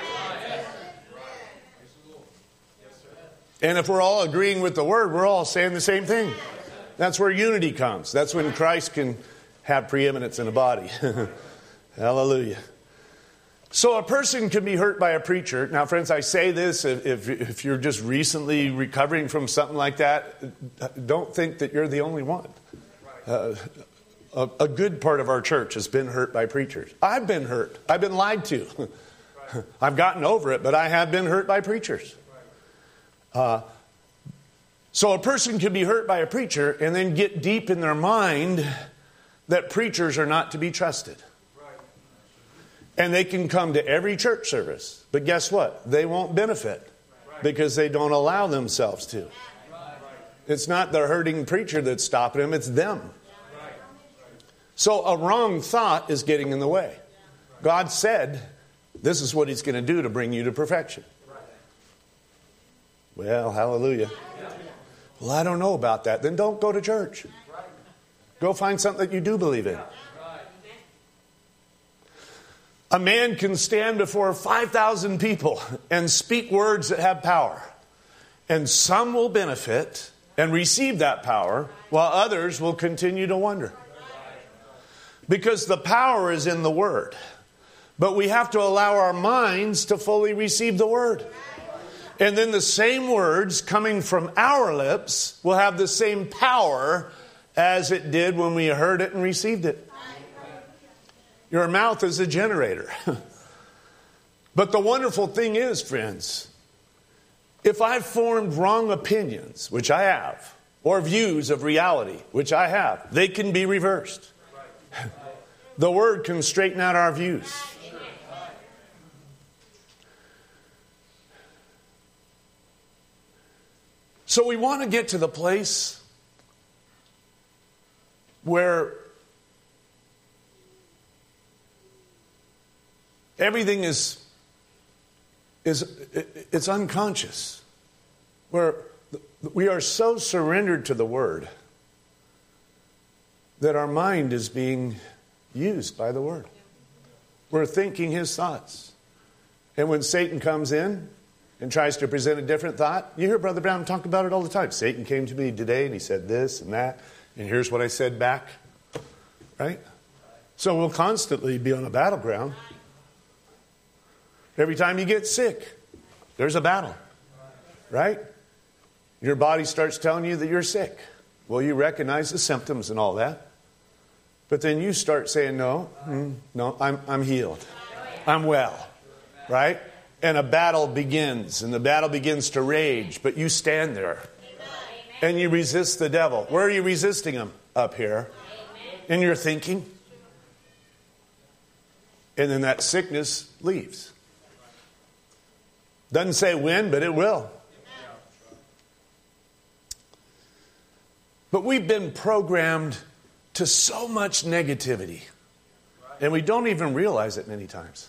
And if we're all agreeing with the Word, we're all saying the same thing. That's where unity comes. That's when Christ can have preeminence in a body. Hallelujah. So a person can be hurt by a preacher. Now, friends, I say this, if, if you're just recently recovering from something like that, don't think that you're the only one. Uh, a, a good part of our church has been hurt by preachers. I've been hurt. I've been lied to. I've gotten over it, but I have been hurt by preachers. Uh, so a person can be hurt by a preacher and then get deep in their mind that preachers are not to be trusted. And they can come to every church service. But guess what? They won't benefit because they don't allow themselves to. It's not the hurting preacher that's stopping them, it's them. So a wrong thought is getting in the way. God said, this is what He's going to do to bring you to perfection. Well, hallelujah. Well, I don't know about that. Then don't go to church. Go find something that you do believe in. A man can stand before five thousand people and speak words that have power. And some will benefit and receive that power, while others will continue to wonder. Because the power is in the Word. But we have to allow our minds to fully receive the Word. And then the same words coming from our lips will have the same power as it did when we heard it and received it. Your mouth is a generator. But the wonderful thing is, friends, if I've formed wrong opinions, which I have, or views of reality, which I have, they can be reversed. The Word can straighten out our views. So we want to get to the place where everything is, is it's unconscious. Where we are so surrendered to the Word that our mind is being used by the Word. We're thinking His thoughts. And when Satan comes in and tries to present a different thought, you hear Brother Brown talk about it all the time. Satan came to me today and he said this and that, and here's what I said back. Right? So we'll constantly be on a battleground. Every time you get sick, there's a battle. Right? Your body starts telling you that you're sick. Well, you recognize the symptoms and all that. But then you start saying, no, no, I'm, I'm healed. I'm well. Right? And a battle begins. And the battle begins to rage. But you stand there. And you resist the devil. Where are you resisting him? Up here. In your thinking. And then that sickness leaves. Doesn't say when, but it will. But we've been programmed to so much negativity. And we don't even realize it many times.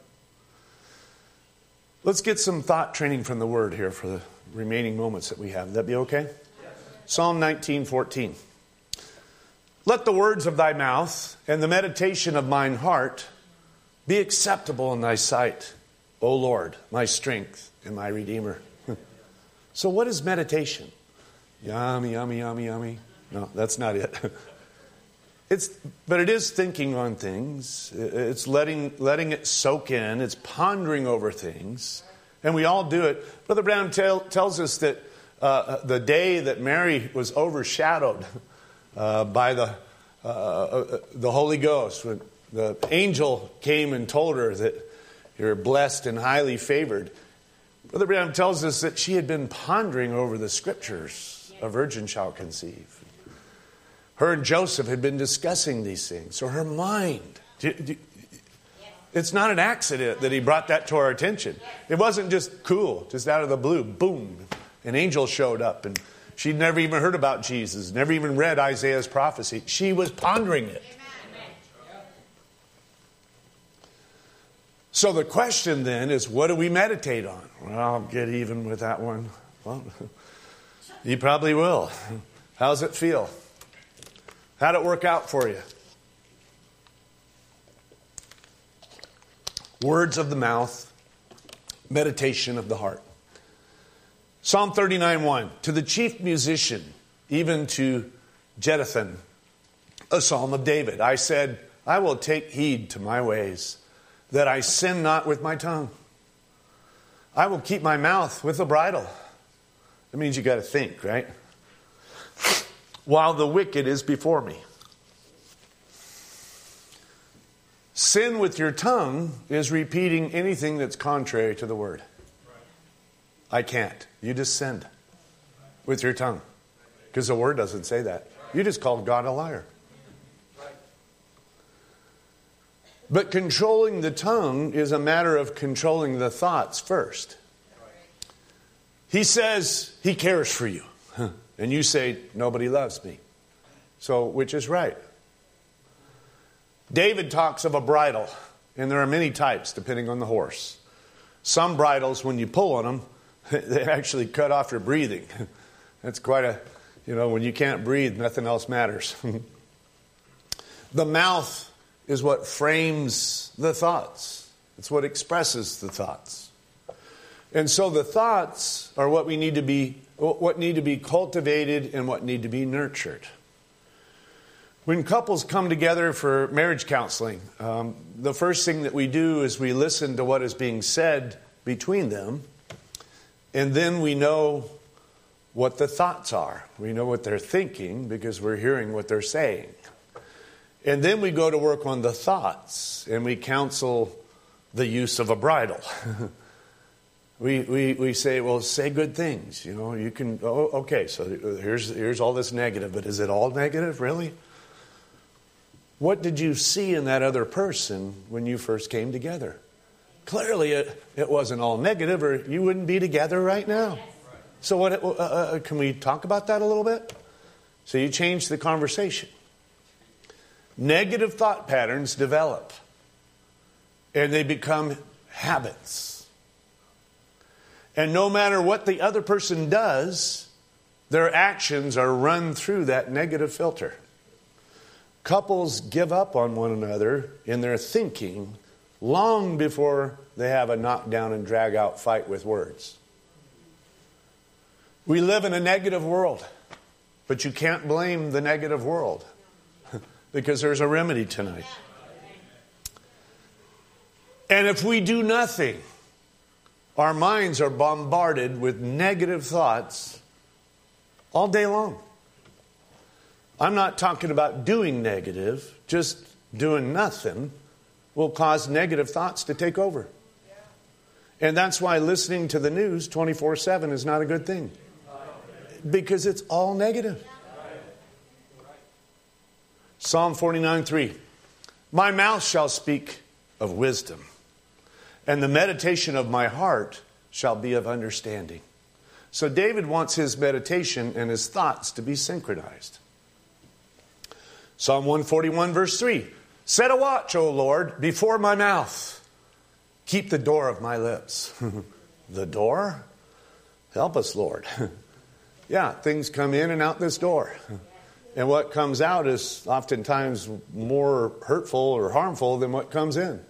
Let's get some thought training from the Word here for the remaining moments that we have. Would that be okay? Yes. Psalm nineteen fourteen. Let the words of thy mouth and the meditation of mine heart be acceptable in thy sight, O Lord, my strength and my Redeemer. So what is meditation? Yummy, yummy, yummy, yummy. No, that's not it. It's, but it is thinking on things. It's letting letting it soak in. It's pondering over things. And we all do it. Brother Brown tell, tells us that uh, the day that Mary was overshadowed uh, by the, uh, the Holy Ghost, when the angel came and told her that you're blessed and highly favored, Brother Brown tells us that she had been pondering over the Scriptures. A virgin shall conceive. Her and Joseph had been discussing these things. So her mind, it's not an accident that he brought that to our attention. It wasn't just cool, just out of the blue, boom, an angel showed up and she'd never even heard about Jesus, never even read Isaiah's prophecy. She was pondering it. So the question then is, what do we meditate on? Well, I'll get even with that one. Well, you probably will. How's it feel? How'd it work out for you? Words of the mouth, meditation of the heart. Psalm thirty-nine one. To the chief musician, even to Jeduthun, a psalm of David, I said, I will take heed to my ways, that I sin not with my tongue. I will keep my mouth with a bridle. That means you got to think, right? While the wicked is before me. Sin with your tongue is repeating anything that's contrary to the Word. I can't. You just sinned with your tongue. Because the Word doesn't say that. You just called God a liar. But controlling the tongue is a matter of controlling the thoughts first. He says he cares for you. And you say, nobody loves me. So, which is right? David talks of a bridle. And there are many types depending on the horse. Some bridles, when you pull on them, they actually cut off your breathing. That's quite a, you know, when you can't breathe, nothing else matters. The mouth is what frames the thoughts. It's what expresses the thoughts. And so the thoughts are what we need to be, what need to be cultivated and what need to be nurtured. When couples come together for marriage counseling, um, the first thing that we do is we listen to what is being said between them, and then we know what the thoughts are. We know what they're thinking because we're hearing what they're saying. And then we go to work on the thoughts, and we counsel the use of a bridle. we, we we say, well, say good things. You know, you can, oh, okay, so here's here's all this negative, but is it all negative, really? What did you see in that other person when you first came together? Clearly, it, it wasn't all negative, or you wouldn't be together right now. So what? Uh, uh, can we talk about that a little bit? So you change the conversation. Negative thought patterns develop, and they become habits. And no matter what the other person does, their actions are run through that negative filter. Couples give up on one another in their thinking long before they have a knockdown and drag out fight with words. We live in a negative world, but you can't blame the negative world because there's a remedy tonight. And if we do nothing, our minds are bombarded with negative thoughts all day long. I'm not talking about doing negative, just doing nothing will cause negative thoughts to take over. And that's why listening to the news twenty-four seven is not a good thing. Because it's all negative. Psalm forty-nine three. My mouth shall speak of wisdom, and the meditation of my heart shall be of understanding. So David wants his meditation and his thoughts to be synchronized. Psalm one forty-one verse three. Set a watch, O Lord, before my mouth. Keep the door of my lips. The door? Help us, Lord. Yeah, things come in and out this door. And what comes out is oftentimes more hurtful or harmful than what comes in.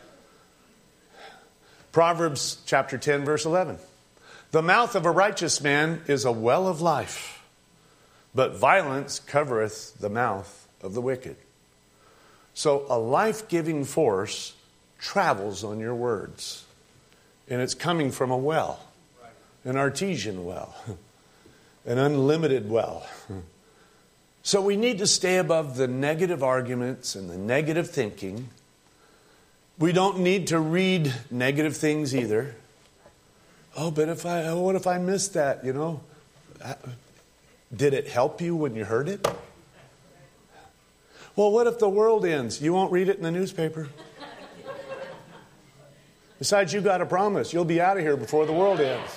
Proverbs chapter ten, verse eleven. The mouth of a righteous man is a well of life, but violence covereth the mouth of the wicked. So a life-giving force travels on your words. And it's coming from a well, an artesian well, an unlimited well. So we need to stay above the negative arguments and the negative thinking. We don't need to read negative things either. Oh, but if I, oh, what if I missed that, you know? Did it help you when you heard it? Well, what if the world ends? You won't read it in the newspaper. Besides, you got a promise. You'll be out of here before the world ends.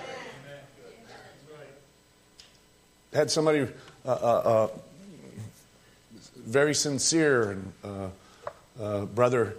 Had somebody uh, uh, uh, very sincere and uh, uh, brother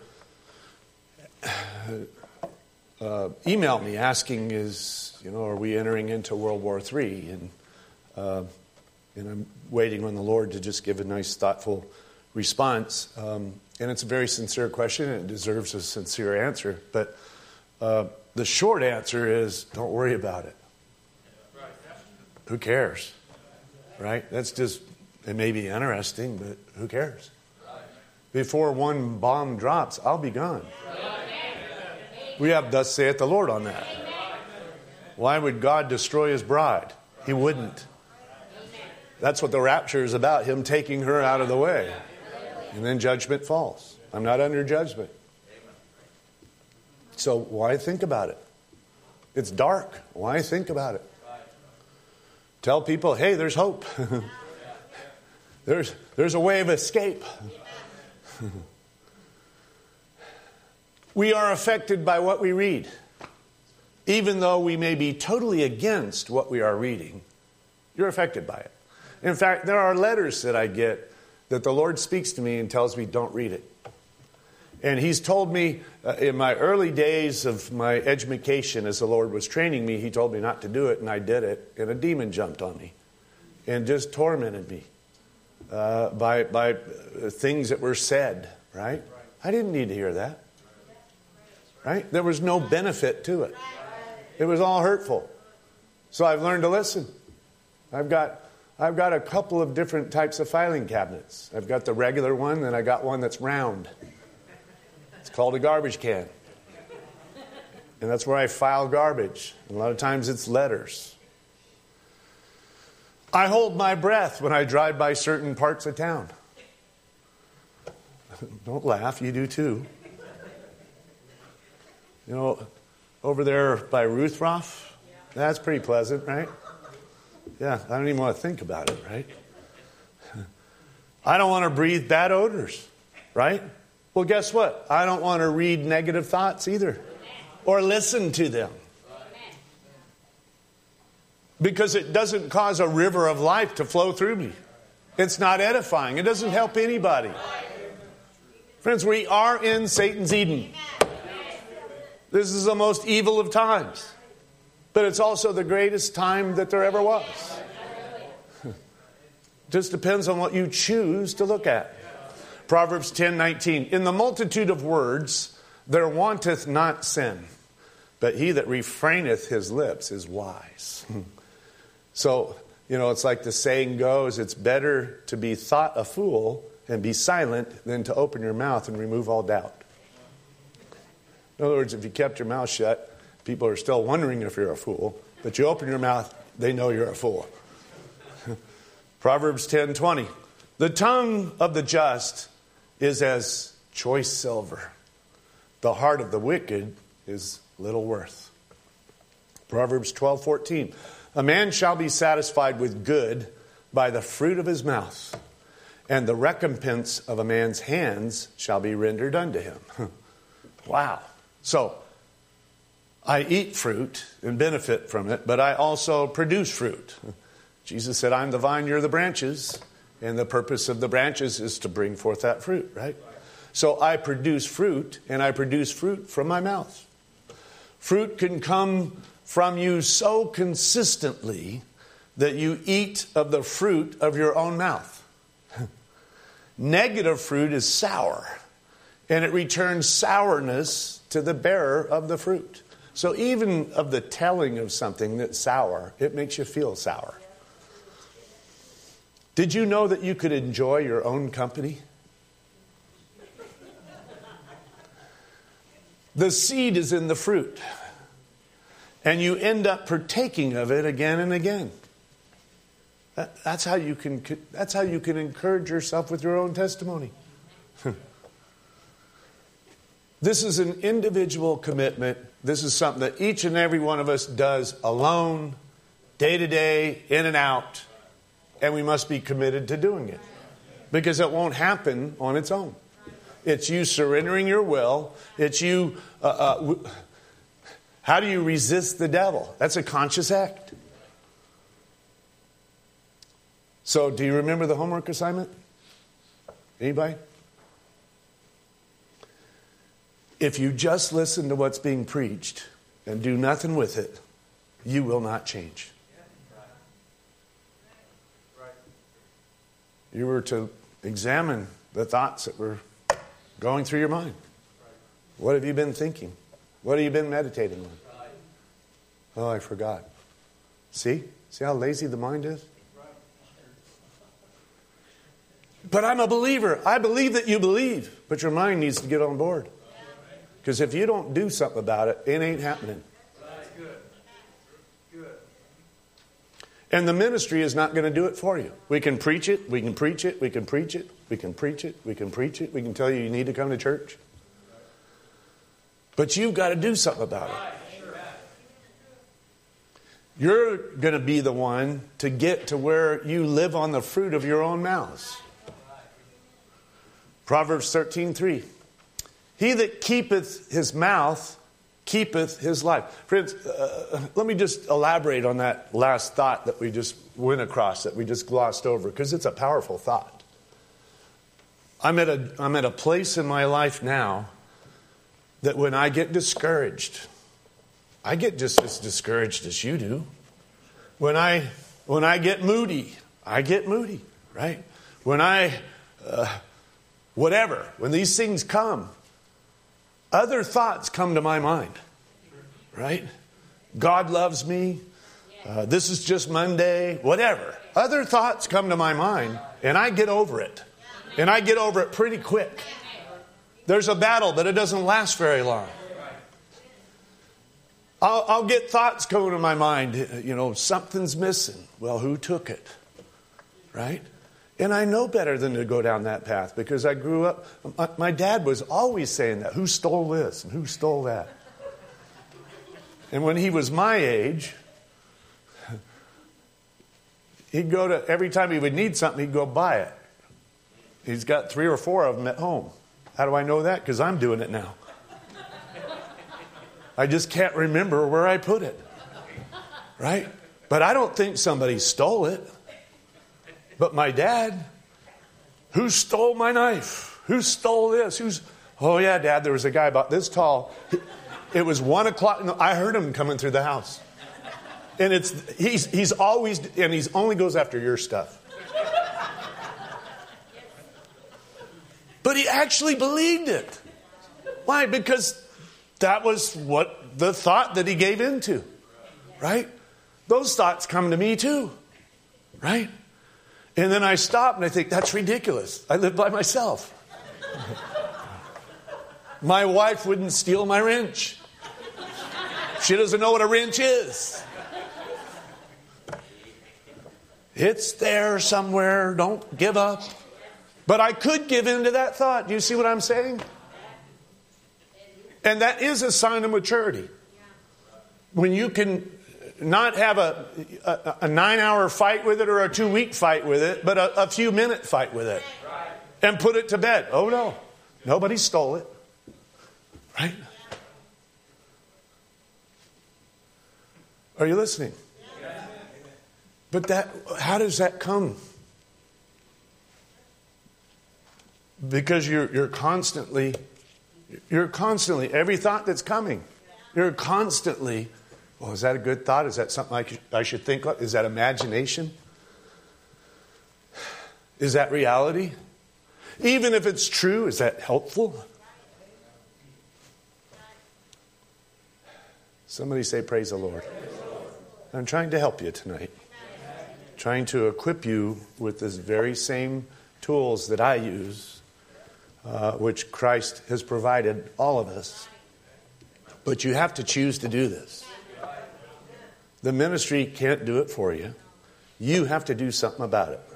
uh, email me asking, "Is you know, are we entering into World War Three?" And uh, and I'm waiting on the Lord to just give a nice, thoughtful response. Um, and it's a very sincere question, and it deserves a sincere answer. But uh, the short answer is, don't worry about it. Who cares? Right? That's just, it may be interesting, but who cares? Before one bomb drops, I'll be gone. We have thus saith the Lord on that. Why would God destroy his bride? He wouldn't. That's what the rapture is about, him taking her out of the way. And then judgment falls. I'm not under judgment. So why think about it? It's dark. Why think about it? Tell people, hey, there's hope. there's, there's a way of escape. We are affected by what we read. Even though we may be totally against what we are reading, you're affected by it. In fact, there are letters that I get that the Lord speaks to me and tells me, don't read it. And He's told me uh, in my early days of my education, as the Lord was training me, He told me not to do it, and I did it. And a demon jumped on me and just tormented me uh, by, by things that were said, right? I didn't need to hear that. Right? There was no benefit to it. It was all hurtful. So I've learned to listen. I've got I've got a couple of different types of filing cabinets. I've got the regular one, and I got one that's round. It's called a garbage can. And that's where I file garbage. A lot of times it's letters. I hold my breath when I drive by certain parts of town. Don't laugh, you do too. You know, over there by Ruthroff, that's pretty pleasant, right? Yeah, I don't even want to think about it, right? I don't want to breathe bad odors, right? Well, guess what? I don't want to read negative thoughts either, or listen to them. Because it doesn't cause a river of life to flow through me. It's not edifying. It doesn't help anybody. Friends, we are in Satan's Eden. This is the most evil of times. But it's also the greatest time that there ever was. Just depends on what you choose to look at. Proverbs ten nineteen. In the multitude of words there wanteth not sin, but he that refraineth his lips is wise. So, you know, it's like the saying goes, it's better to be thought a fool and be silent than to open your mouth and remove all doubt. In other words, if you kept your mouth shut, people are still wondering if you're a fool. But you open your mouth, they know you're a fool. Proverbs ten twenty. The tongue of the just is as choice silver. The heart of the wicked is little worth. Proverbs twelve fourteen. A man shall be satisfied with good by the fruit of his mouth, and the recompense of a man's hands shall be rendered unto him. Wow. So, I eat fruit and benefit from it, but I also produce fruit. Jesus said, I'm the vine, you're the branches. And the purpose of the branches is to bring forth that fruit, right? So I produce fruit, and I produce fruit from my mouth. Fruit can come from you so consistently that you eat of the fruit of your own mouth. Negative fruit is sour, and it returns sourness to the bearer of the fruit. So even of the telling of something that's sour, it makes you feel sour. Did you know that you could enjoy your own company? The seed is in the fruit, and you end up partaking of it again and again. That, that's how you can. That's how you can encourage yourself with your own testimony. This is an individual commitment. This is something that each and every one of us does alone, day to day, in and out. And we must be committed to doing it. Because it won't happen on its own. It's you surrendering your will. It's you... Uh, uh, w- how do you resist the devil? That's a conscious act. So, do you remember the homework assignment? Anybody? If you just listen to what's being preached and do nothing with it, you will not change. You were to examine the thoughts that were going through your mind. What have you been thinking? What have you been meditating on? Oh, I forgot. See? See how lazy the mind is? But I'm a believer. I believe that you believe. But your mind needs to get on board. Because if you don't do something about it, it ain't happening. And the ministry is not going to do it for you. We can preach it, we can preach it, we can preach it, we can preach it, we can preach it, we can tell you you need to come to church. But you've got to do something about it. You're going to be the one to get to where you live on the fruit of your own mouths. Proverbs thirteen three. He that keepeth his mouth keepeth his life. Friends, uh, let me just elaborate on that last thought that we just went across, that we just glossed over, because it's a powerful thought. I'm at a, I'm at a place in my life now that when I get discouraged, I get just as discouraged as you do. When I, when I get moody, I get moody, right? When I, uh, whatever, when these things come, other thoughts come to my mind, right? God loves me. Uh, this is just Monday, whatever. Other thoughts come to my mind, and I get over it. And I get over it pretty quick. There's a battle, but it doesn't last very long. I'll, I'll get thoughts going to my mind. You know, something's missing. Well, who took it? Right? And I know better than to go down that path because I grew up, my, my dad was always saying that. Who stole this and who stole that? And when he was my age, he'd go to, every time he would need something, he'd go buy it. He's got three or four of them at home. How do I know that? Because I'm doing it now. I just can't remember where I put it. Right? But I don't think somebody stole it. But my dad, who stole my knife? Who stole this? Who's? Oh yeah, Dad, there was a guy about this tall. It was one o'clock. No, I heard him coming through the house. And it's he's he's always and he's only goes after your stuff. But he actually believed it. Why? Because that was what the thought that he gave into. Right? Those thoughts come to me too. Right? And then I stop and I think, that's ridiculous. I live by myself. My wife wouldn't steal my wrench. She doesn't know what a wrench is. It's there somewhere. Don't give up. But I could give in to that thought. Do you see what I'm saying? And that is a sign of maturity. When you can not have a, a, a nine-hour fight with it or a two-week fight with it, but a, a few-minute fight with it. And put it to bed. Oh, no. Nobody stole it. Right? Are you listening? But that, how does that come? Because you're you're constantly, you're constantly, every thought that's coming, you're constantly, well, is that a good thought? Is that something I, could, I should think of? Is that imagination? Is that reality? Even if it's true, is that helpful? Somebody say, praise the Lord. I'm trying to help you tonight. Trying to equip you with this very same tools that I use, uh, which Christ has provided all of us. But you have to choose to do this. The ministry can't do it for you. You have to do something about it.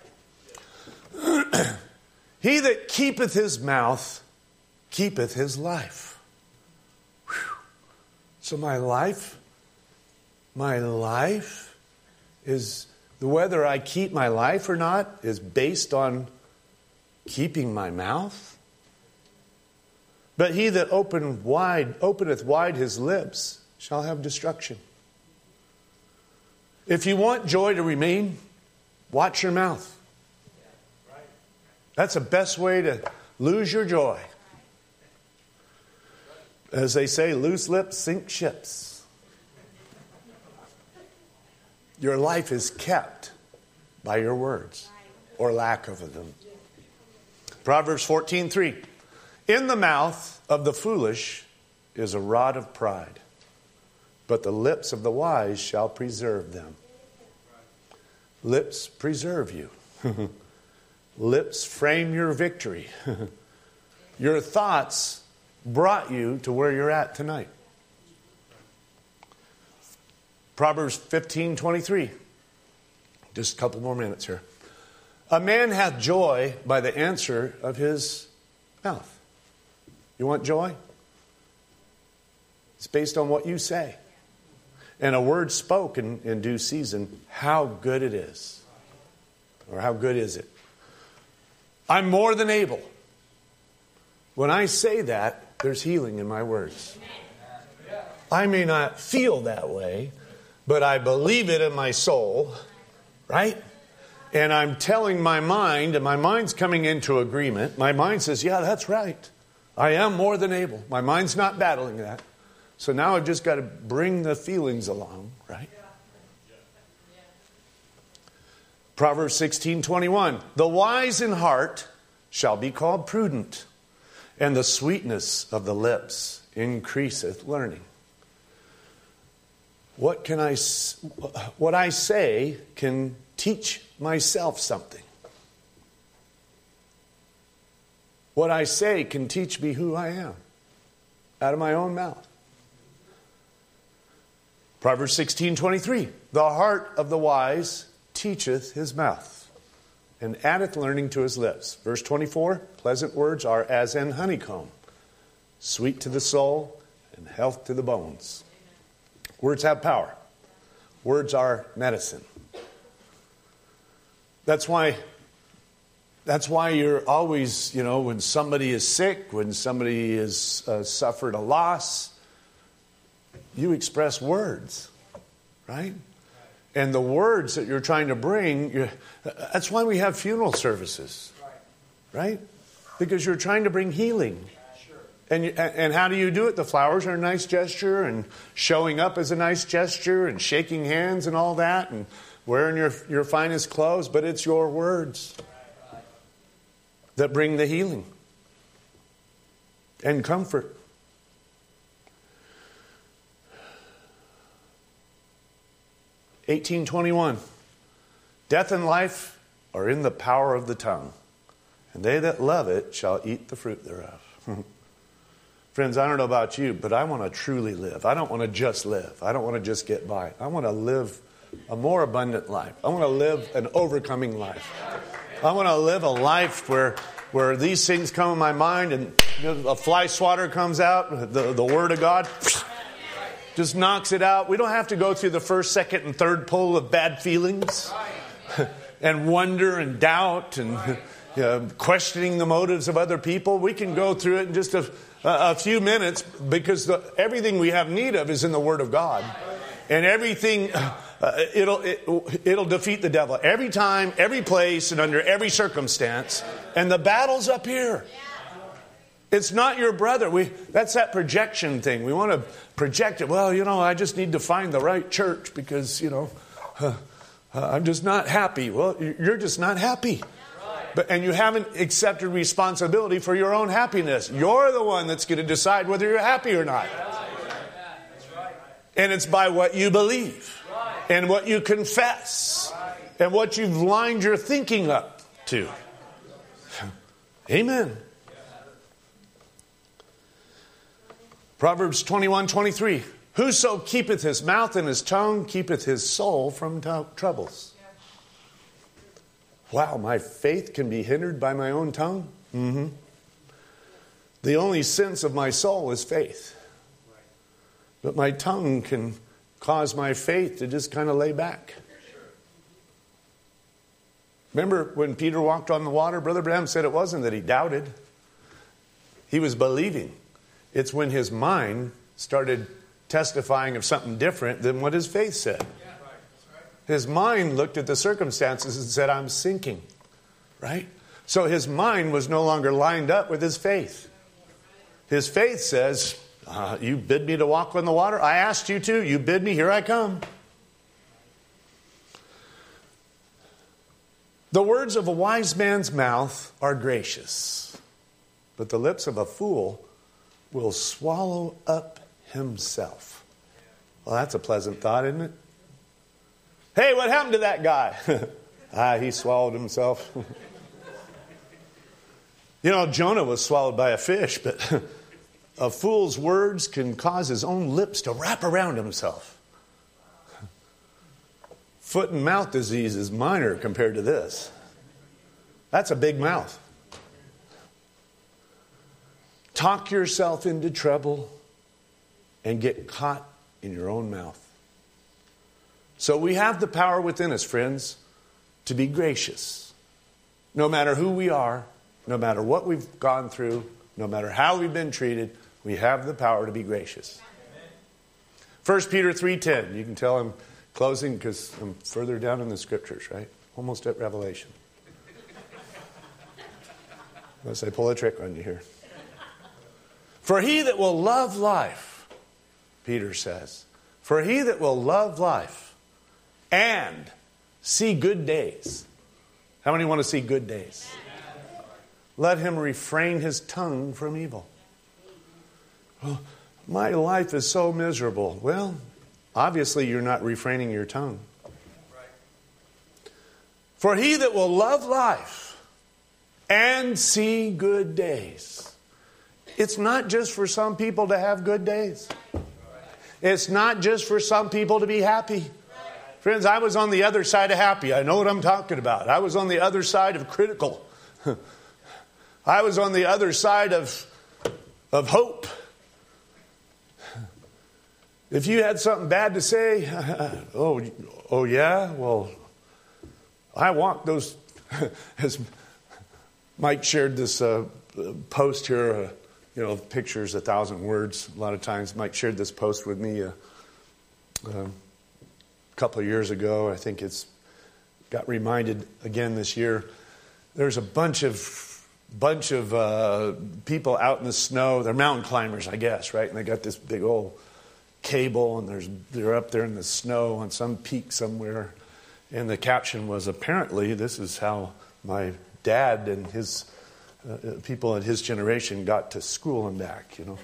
He that keepeth his mouth keepeth his life. Whew. So my life, my life is, whether I keep my life or not is based on keeping my mouth. But he that open wide, openeth wide his lips shall have destruction. If you want joy to remain, watch your mouth. That's the best way to lose your joy. As they say, loose lips sink ships. Your life is kept by your words or lack of them. Proverbs fourteen three. In the mouth of the foolish is a rod of pride, but the lips of the wise shall preserve them. Lips preserve you. Lips frame your victory. Your thoughts brought you to where you're at tonight. Proverbs fifteen twenty-three. Just a couple more minutes here. A man hath joy by the answer of his mouth. You want joy? It's based on what you say. And a word spoken in due season, how good it is. Or how good is it? I'm more than able When I say that, there's healing in my words. I may not feel that way, but I believe it in my soul, right? And I'm telling my mind, and my mind's coming into agreement. My mind says, yeah, that's right. I am more than able. My mind's not battling that. So now I've just got to bring the feelings along, right? Proverbs sixteen twenty-one. The wise in heart shall be called prudent, and the sweetness of the lips increaseth learning. What can I, what I say can teach myself something. What I say can teach me who I am out of my own mouth. Proverbs sixteen twenty-three. The heart of the wise teacheth his mouth, and addeth learning to his lips. Verse twenty-four. Pleasant words are as an honeycomb, sweet to the soul and health to the bones. Words have power. Words are medicine. That's why That's why you're always, you know, when somebody is sick, when somebody has uh, suffered a loss, you express words, right? And the words that you're trying to bring, you're, that's why we have funeral services, right? Because you're trying to bring healing. And, you, and how do you do it? The flowers are a nice gesture, and showing up is a nice gesture, and shaking hands and all that, and wearing your, your finest clothes, but it's your words that bring the healing and comfort. eighteen twenty-one. Death and life are in the power of the tongue, and they that love it shall eat the fruit thereof. Friends, I don't know about you, but I want to truly live. I don't want to just live. I don't want to just get by. I want to live a more abundant life. I want to live an overcoming life. I want to live a life where where these things come in my mind, and you know, a fly swatter comes out, the, the Word of God just knocks it out. We don't have to go through the first, second, and third pull of bad feelings and wonder and doubt and you know, questioning the motives of other people. We can go through it in just a, a few minutes, because the, everything we have need of is in the Word of God. And everything... Uh, it'll it, it'll defeat the devil every time, every place, and under every circumstance. And the battle's up here. It's not your brother. We that's that projection thing. We want to project it. Well, you know, I just need to find the right church because, you know, uh, uh, I'm just not happy. Well, you're just not happy. But and you haven't accepted responsibility for your own happiness. You're the one that's going to decide whether you're happy or not. And it's by what you believe. And what you confess. And what you've lined your thinking up to. Amen. Proverbs twenty-one twenty-three. Whoso keepeth his mouth and his tongue keepeth his soul from t- troubles. Wow, my faith can be hindered by my own tongue? Mm-hmm. The only sense of my soul is faith. But my tongue can cause my faith to just kind of lay back. Remember when Peter walked on the water? Brother Branham said it wasn't that he doubted. He was believing. It's when his mind started testifying of something different than what his faith said. His mind looked at the circumstances and said, I'm sinking. Right? So his mind was no longer lined up with his faith. His faith says, Uh, you bid me to walk on the water. I asked you to. You bid me. Here I come. The words of a wise man's mouth are gracious, but the lips of a fool will swallow up himself. Well, that's a pleasant thought, isn't it? Hey, what happened to that guy? ah, he swallowed himself. You know, Jonah was swallowed by a fish, but... A fool's words can cause his own lips to wrap around himself. Foot and mouth disease is minor compared to this. That's a big mouth. Talk yourself into trouble and get caught in your own mouth. So we have the power within us, friends, to be gracious. No matter who we are, no matter what we've gone through, No matter how we've been treated, we have the power to be gracious. First Peter three ten. You can tell I'm closing because I'm further down in the scriptures, right? Almost at Revelation. Unless I pull a trick on you here. For he that will love life, Peter says, for he that will love life and see good days. How many want to see good days? Let him refrain his tongue from evil. Well, my life is so miserable. Well, obviously you're not refraining your tongue. For he that will love life and see good days. It's not just for some people to have good days. It's not just for some people to be happy. Friends, I was on the other side of happy. I know what I'm talking about. I was on the other side of critical. I was on the other side of, of hope. If you had something bad to say, oh, oh yeah, well, I walked those, as Mike shared this uh, post here, uh, you know, pictures, a thousand words. A lot of times Mike shared this post with me uh, uh, a couple of years ago. I think it's got reminded again this year. There's a bunch of bunch of uh, people out in the snow. They're mountain climbers, I guess, right? And they got this big old cable, and there's they're up there in the snow on some peak somewhere. And the caption was, apparently, this is how my dad and his uh, people in his generation got to school and back, you know.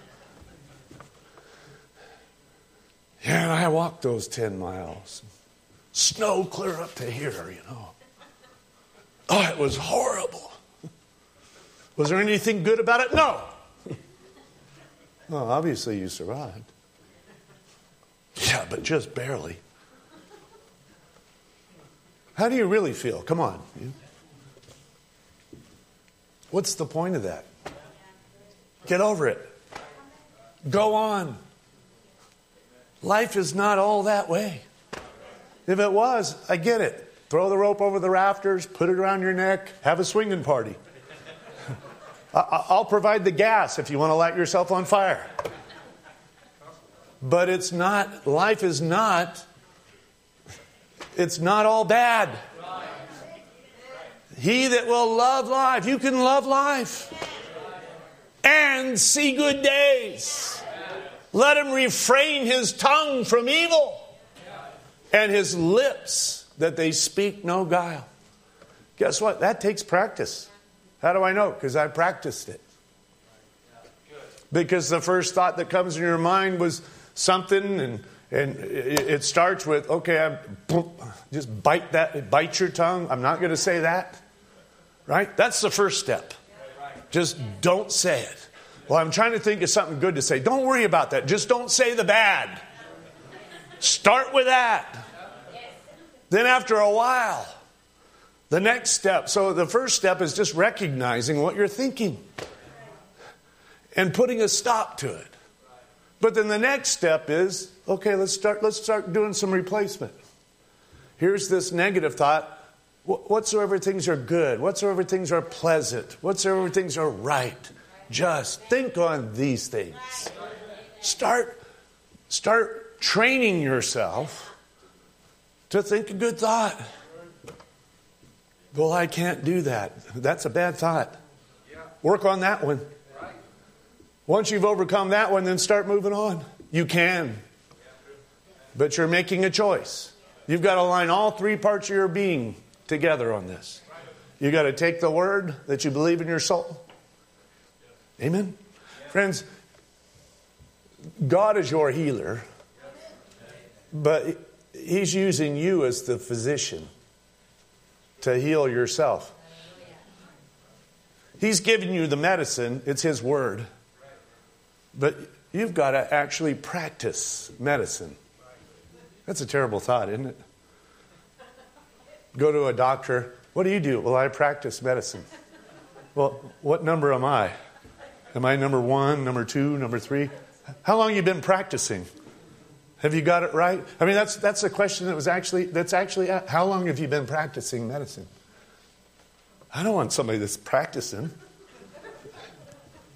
Yeah, and I walked those ten miles. Snow clear up to here, you know. Oh, it was horrible. Was there anything good about it? No. Well, obviously you survived. Yeah, but just barely. How do you really feel? Come on. What's the point of that? Get over it. Go on. Life is not all that way. If it was, I get it. Throw the rope over the rafters, put it around your neck, have a swinging party. I'll provide the gas if you want to light yourself on fire. But it's not, life is not, it's not all bad. He that will love life, you can love life and see good days. Let him refrain his tongue from evil and his lips that they speak no guile. Guess what? That takes practice. How do I know? Because I practiced it. Because the first thought that comes in your mind was something, and and it starts with, okay, I just bite that, bite your tongue. I'm not going to say that. Right? That's the first step. Just don't say it. Well, I'm trying to think of something good to say. Don't worry about that. Just don't say the bad. Start with that. Then after a while, the next step. So the first step is just recognizing what you're thinking and putting a stop to it. But then the next step is, okay, let's start, let's start doing some replacement. Here's this negative thought. Whatsoever things are good, whatsoever things are pleasant, whatsoever things are right, just think on these things. Start, start training yourself to think a good thought. Well, I can't do that. That's a bad thought. Work on that one. Once you've overcome that one, then start moving on. You can. But you're making a choice. You've got to align all three parts of your being together on this. You got to take the word that you believe in your soul. Amen. Friends, God is your healer, but He's using you as the physician to heal yourself. He's giving you the medicine. It's His word. But you've got to actually practice medicine. That's a terrible thought, isn't it? Go to a doctor. What do you do? Well, I practice medicine. Well, what number am I? Am I number one, number two, number three? How long have you been practicing? Have you got it right? I mean, that's that's a question that was actually that's actually how long have you been practicing medicine? I don't want somebody that's practicing.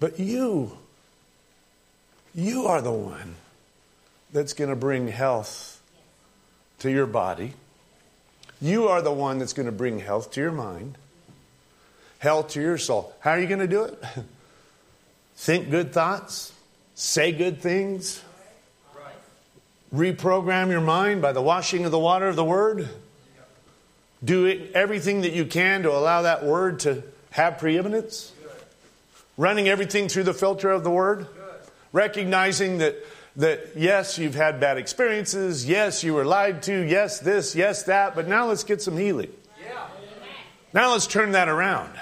But you, you are the one that's going to bring health to your body. You are the one that's going to bring health to your mind, health to your soul. How are you going to do it? Think good thoughts, say good things, reprogram your mind by the washing of the water of the Word. Do it, everything that you can to allow that Word to have preeminence. Running everything through the filter of the Word. Recognizing that, that yes, you've had bad experiences. Yes, you were lied to. Yes, this, yes, that. But now let's get some healing. Now let's turn that around.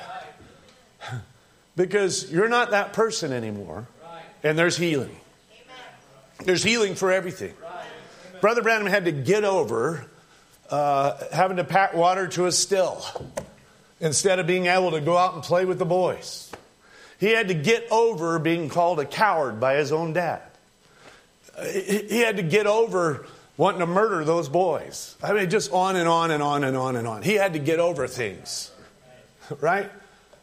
Because you're not that person anymore. And there's healing. There's healing for everything. Brother Branham had to get over uh, having to pack water to a still instead of being able to go out and play with the boys. He had to get over being called a coward by his own dad. He had to get over wanting to murder those boys. I mean, just on and on and on and on and on. He had to get over things. Right?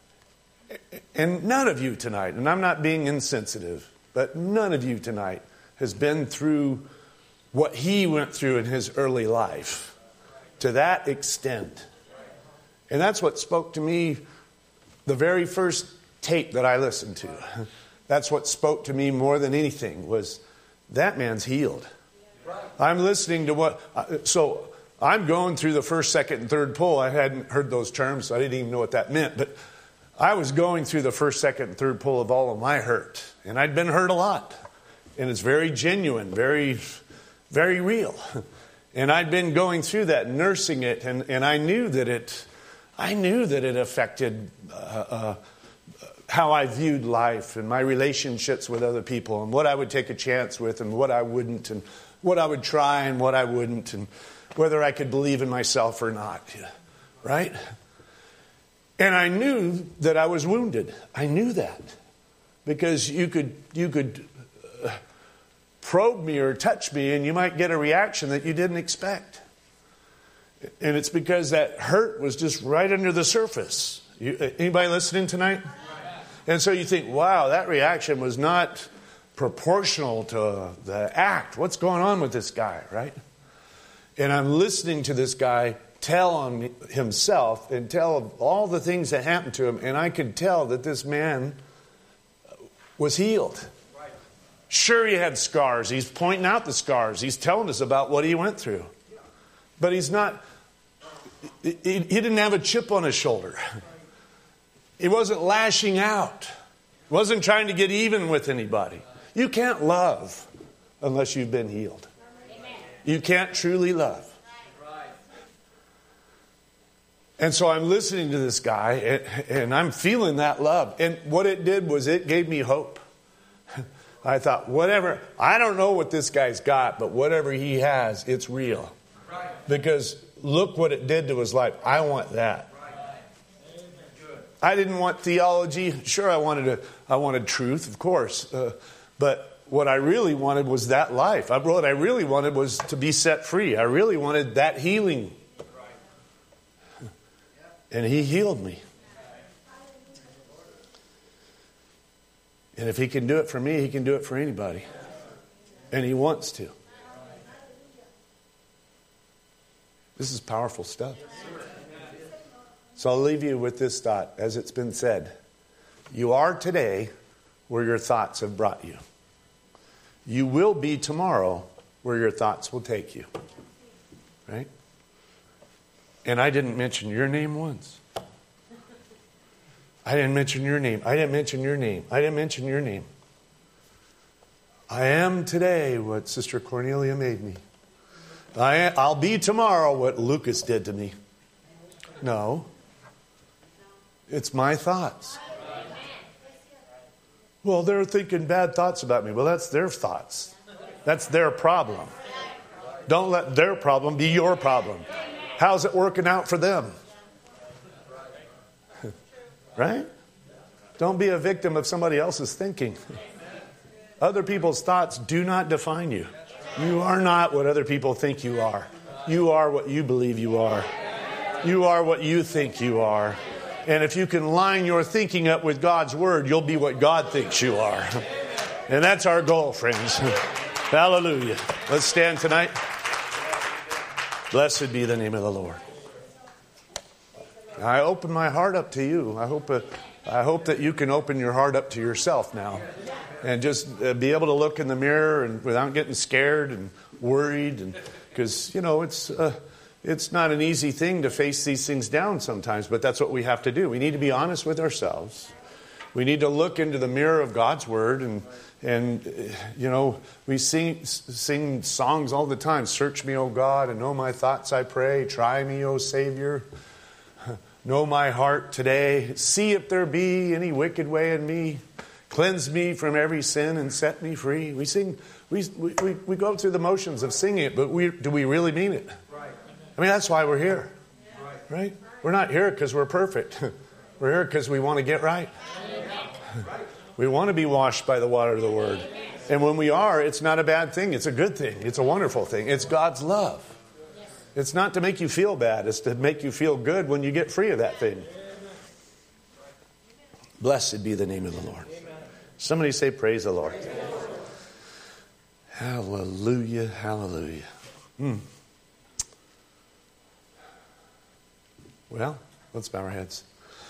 And none of you tonight, and I'm not being insensitive, but none of you tonight has been through what he went through in his early life to that extent. And that's what spoke to me the very first tape that I listened to. That's what spoke to me more than anything was that man's healed. I'm listening to what, so I'm going through the first, second, and third pull. I hadn't heard those terms, so I didn't even know what that meant. But I was going through the first, second, and third pull of all of my hurt. And I'd been hurt a lot. And it's very genuine, very, very real. And I'd been going through that, nursing it. And, and I knew that it, I knew that it affected uh, uh, how I viewed life and my relationships with other people and what I would take a chance with and what I wouldn't and what I would try and what I wouldn't and whether I could believe in myself or not. Right? And I knew that I was wounded. I knew that. Because you could you could uh, probe me or touch me and you might get a reaction that you didn't expect. And it's because that hurt was just right under the surface. You, anybody listening tonight? And so you think, wow, that reaction was not proportional to the act. What's going on with this guy, right? And I'm listening to this guy tell on himself and tell of all the things that happened to him. And I could tell that this man was healed. Sure, he had scars. He's pointing out the scars. He's telling us about what he went through. But he's not, he, he didn't have a chip on his shoulder. He wasn't lashing out. He wasn't trying to get even with anybody. You can't love unless you've been healed. You can't truly love. And so I'm listening to this guy, and, and I'm feeling that love. And what it did was it gave me hope. I thought, whatever, I don't know what this guy's got, but whatever he has, it's real. Because look what it did to his life. I want that. I didn't want theology. Sure, I wanted a, I wanted truth, of course. Uh, but what I really wanted was that life. I, what I really wanted was to be set free. I really wanted that healing. And he healed me. And if he can do it for me, he can do it for anybody. And he wants to. This is powerful stuff. So I'll leave you with this thought, as it's been said. You are today where your thoughts have brought you. You will be tomorrow where your thoughts will take you. Right? And I didn't mention your name once. I didn't mention your name. I didn't mention your name. I didn't mention your name. I am today what Sister Cornelia made me. I am, I'll be tomorrow what Lucas did to me. No. It's my thoughts. Well, they're thinking bad thoughts about me. Well, that's their thoughts. That's their problem. Don't let their problem be your problem. How's it working out for them? Right? Don't be a victim of somebody else's thinking. Other people's thoughts do not define you. You are not what other people think you are. You are what you believe you are. You are what you think you are. And if you can line your thinking up with God's Word, you'll be what God thinks you are. And that's our goal, friends. Hallelujah. Let's stand tonight. Blessed be the name of the Lord. I open my heart up to you. I hope uh, I hope that you can open your heart up to yourself now. And just uh, be able to look in the mirror and without getting scared and worried. And because, you know, it's... Uh, It's not an easy thing to face these things down sometimes, but that's what we have to do. We need to be honest with ourselves. We need to look into the mirror of God's Word, and and you know, we sing sing songs all the time. Search me, O God, and know my thoughts, I pray. Try me, O Savior. Know my heart today. See if there be any wicked way in me. Cleanse me from every sin and set me free. We sing. We we we go through the motions of singing it, but we do we really mean it? I mean, that's why we're here, right? We're not here because we're perfect. We're here because we want to get right. We want to be washed by the water of the Word. And when we are, it's not a bad thing. It's a good thing. It's a wonderful thing. It's God's love. It's not to make you feel bad. It's to make you feel good when you get free of that thing. Blessed be the name of the Lord. Somebody say, praise the Lord. Hallelujah, hallelujah. Hmm. Well, let's bow our heads.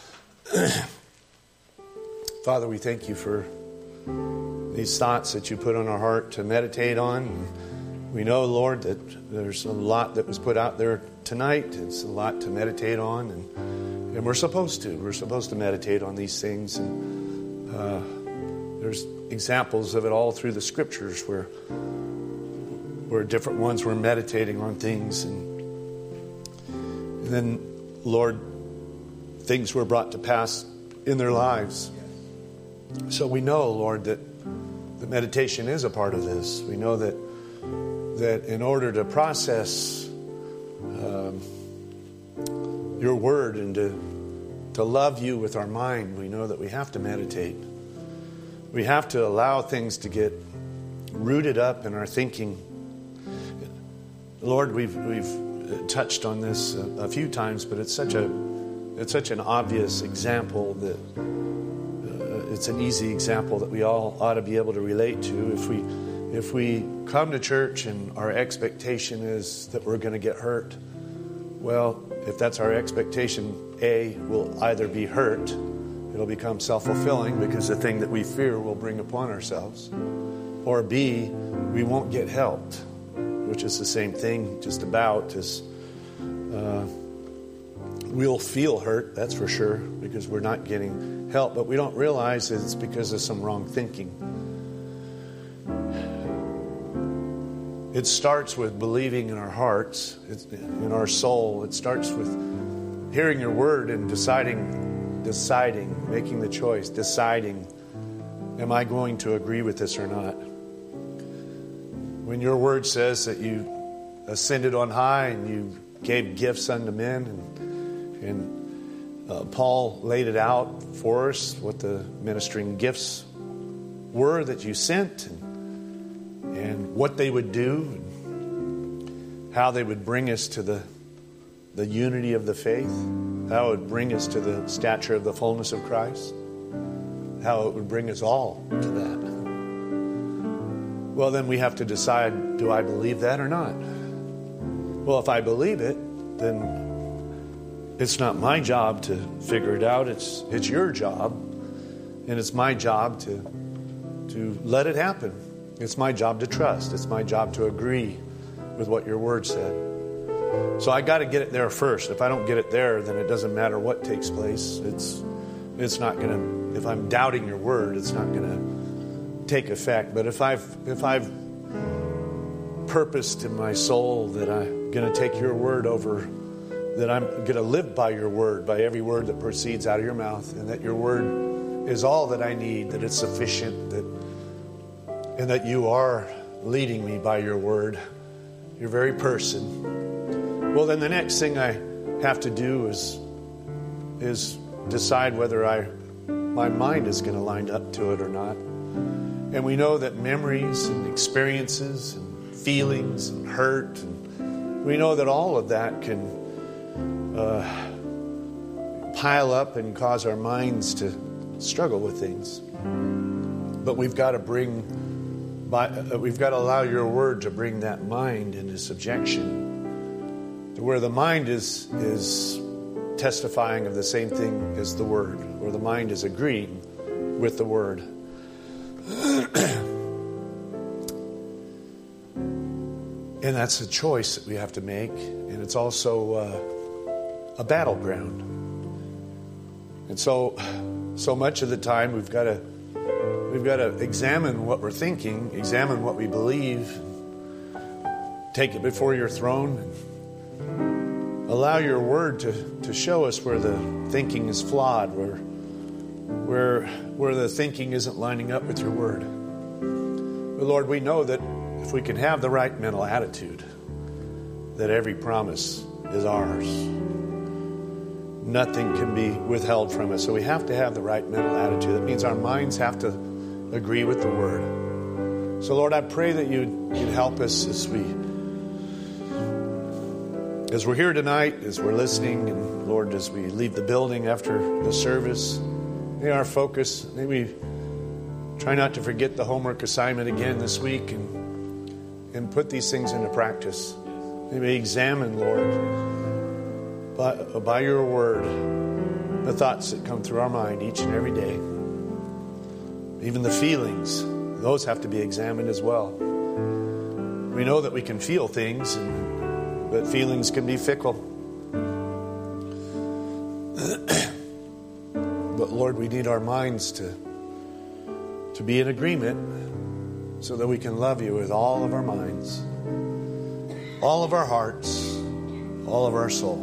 Father, we thank you for these thoughts that you put on our heart to meditate on. We know, Lord, that there's a lot that was put out there tonight. It's a lot to meditate on, and, and we're supposed to. We're supposed to meditate on these things. And uh, there's examples of it all through the Scriptures where, where different ones were meditating on things. And, and then Lord, things were brought to pass in their lives. So we know, Lord, that the meditation is a part of this. We know that that in order to process um, your Word and to, to love you with our mind, we know that we have to meditate. We have to allow things to get rooted up in our thinking. Lord, we've we've touched on this a, a few times, but it's such a it's such an obvious example that uh, it's an easy example that we all ought to be able to relate to. If we if we come to church and our expectation is that we're going to get hurt, well, if that's our expectation, A, we'll either be hurt, it'll become self-fulfilling because the thing that we fear will bring upon ourselves, or B, we won't get helped, which is the same thing just about as uh, we'll feel hurt, that's for sure, because we're not getting help, but we don't realize that it's because of some wrong thinking. It starts with believing in our hearts, it's in our soul. It starts with hearing your word and deciding, deciding, making the choice, deciding, am I going to agree with this or not? When your word says that you ascended on high and you gave gifts unto men, and, and uh, Paul laid it out for us what the ministering gifts were that you sent, and, and what they would do, and how they would bring us to the the unity of the faith, how it would bring us to the stature of the fullness of Christ, how it would bring us all to that. Well, then we have to decide, do I believe that or not? Well, if I believe it, then it's not my job to figure it out. It's it's your job, and it's my job to to let it happen. It's my job to trust. It's my job to agree with what your word said. So I got to get it there first. If I don't get it there, then it doesn't matter what takes place. It's it's not going to. If I'm doubting your word, it's not going to take effect. But if I've if I've purposed in my soul that I'm going to take your word over, that I'm going to live by your word, by every word that proceeds out of your mouth, and that your word is all that I need, that it's sufficient, that and that you are leading me by your word, your very person. Well, then the next thing I have to do is is decide whether I my mind is going to line up to it or not. And we know that memories and experiences and feelings and hurt, and we know that all of that can uh, pile up and cause our minds to struggle with things. But we've got to bring, by, uh, we've got to allow your word to bring that mind into subjection, to where the mind is is testifying of the same thing as the word, where the mind is agreeing with the word. And that's a choice that we have to make, and it's also uh, a battleground. And so, so much of the time we've got to we've got to examine what we're thinking, examine what we believe, take it before your throne, and allow your word to, to show us where the thinking is flawed, where where where the thinking isn't lining up with your word. But Lord, we know that if we can have the right mental attitude, that every promise is ours. Nothing can be withheld from us. So we have to have the right mental attitude. That means our minds have to agree with the word. So Lord, I pray that you'd, you'd help us as we as we're here tonight, as we're listening, and Lord, as we leave the building after the service. May our focus, may we try not to forget the homework assignment again this week, and and put these things into practice. May we examine, Lord, by, by your word, the thoughts that come through our mind each and every day. Even the feelings, those have to be examined as well. We know that we can feel things, and, but feelings can be fickle. But Lord, we need our minds to, to be in agreement, so that we can love you with all of our minds, all of our hearts, all of our soul.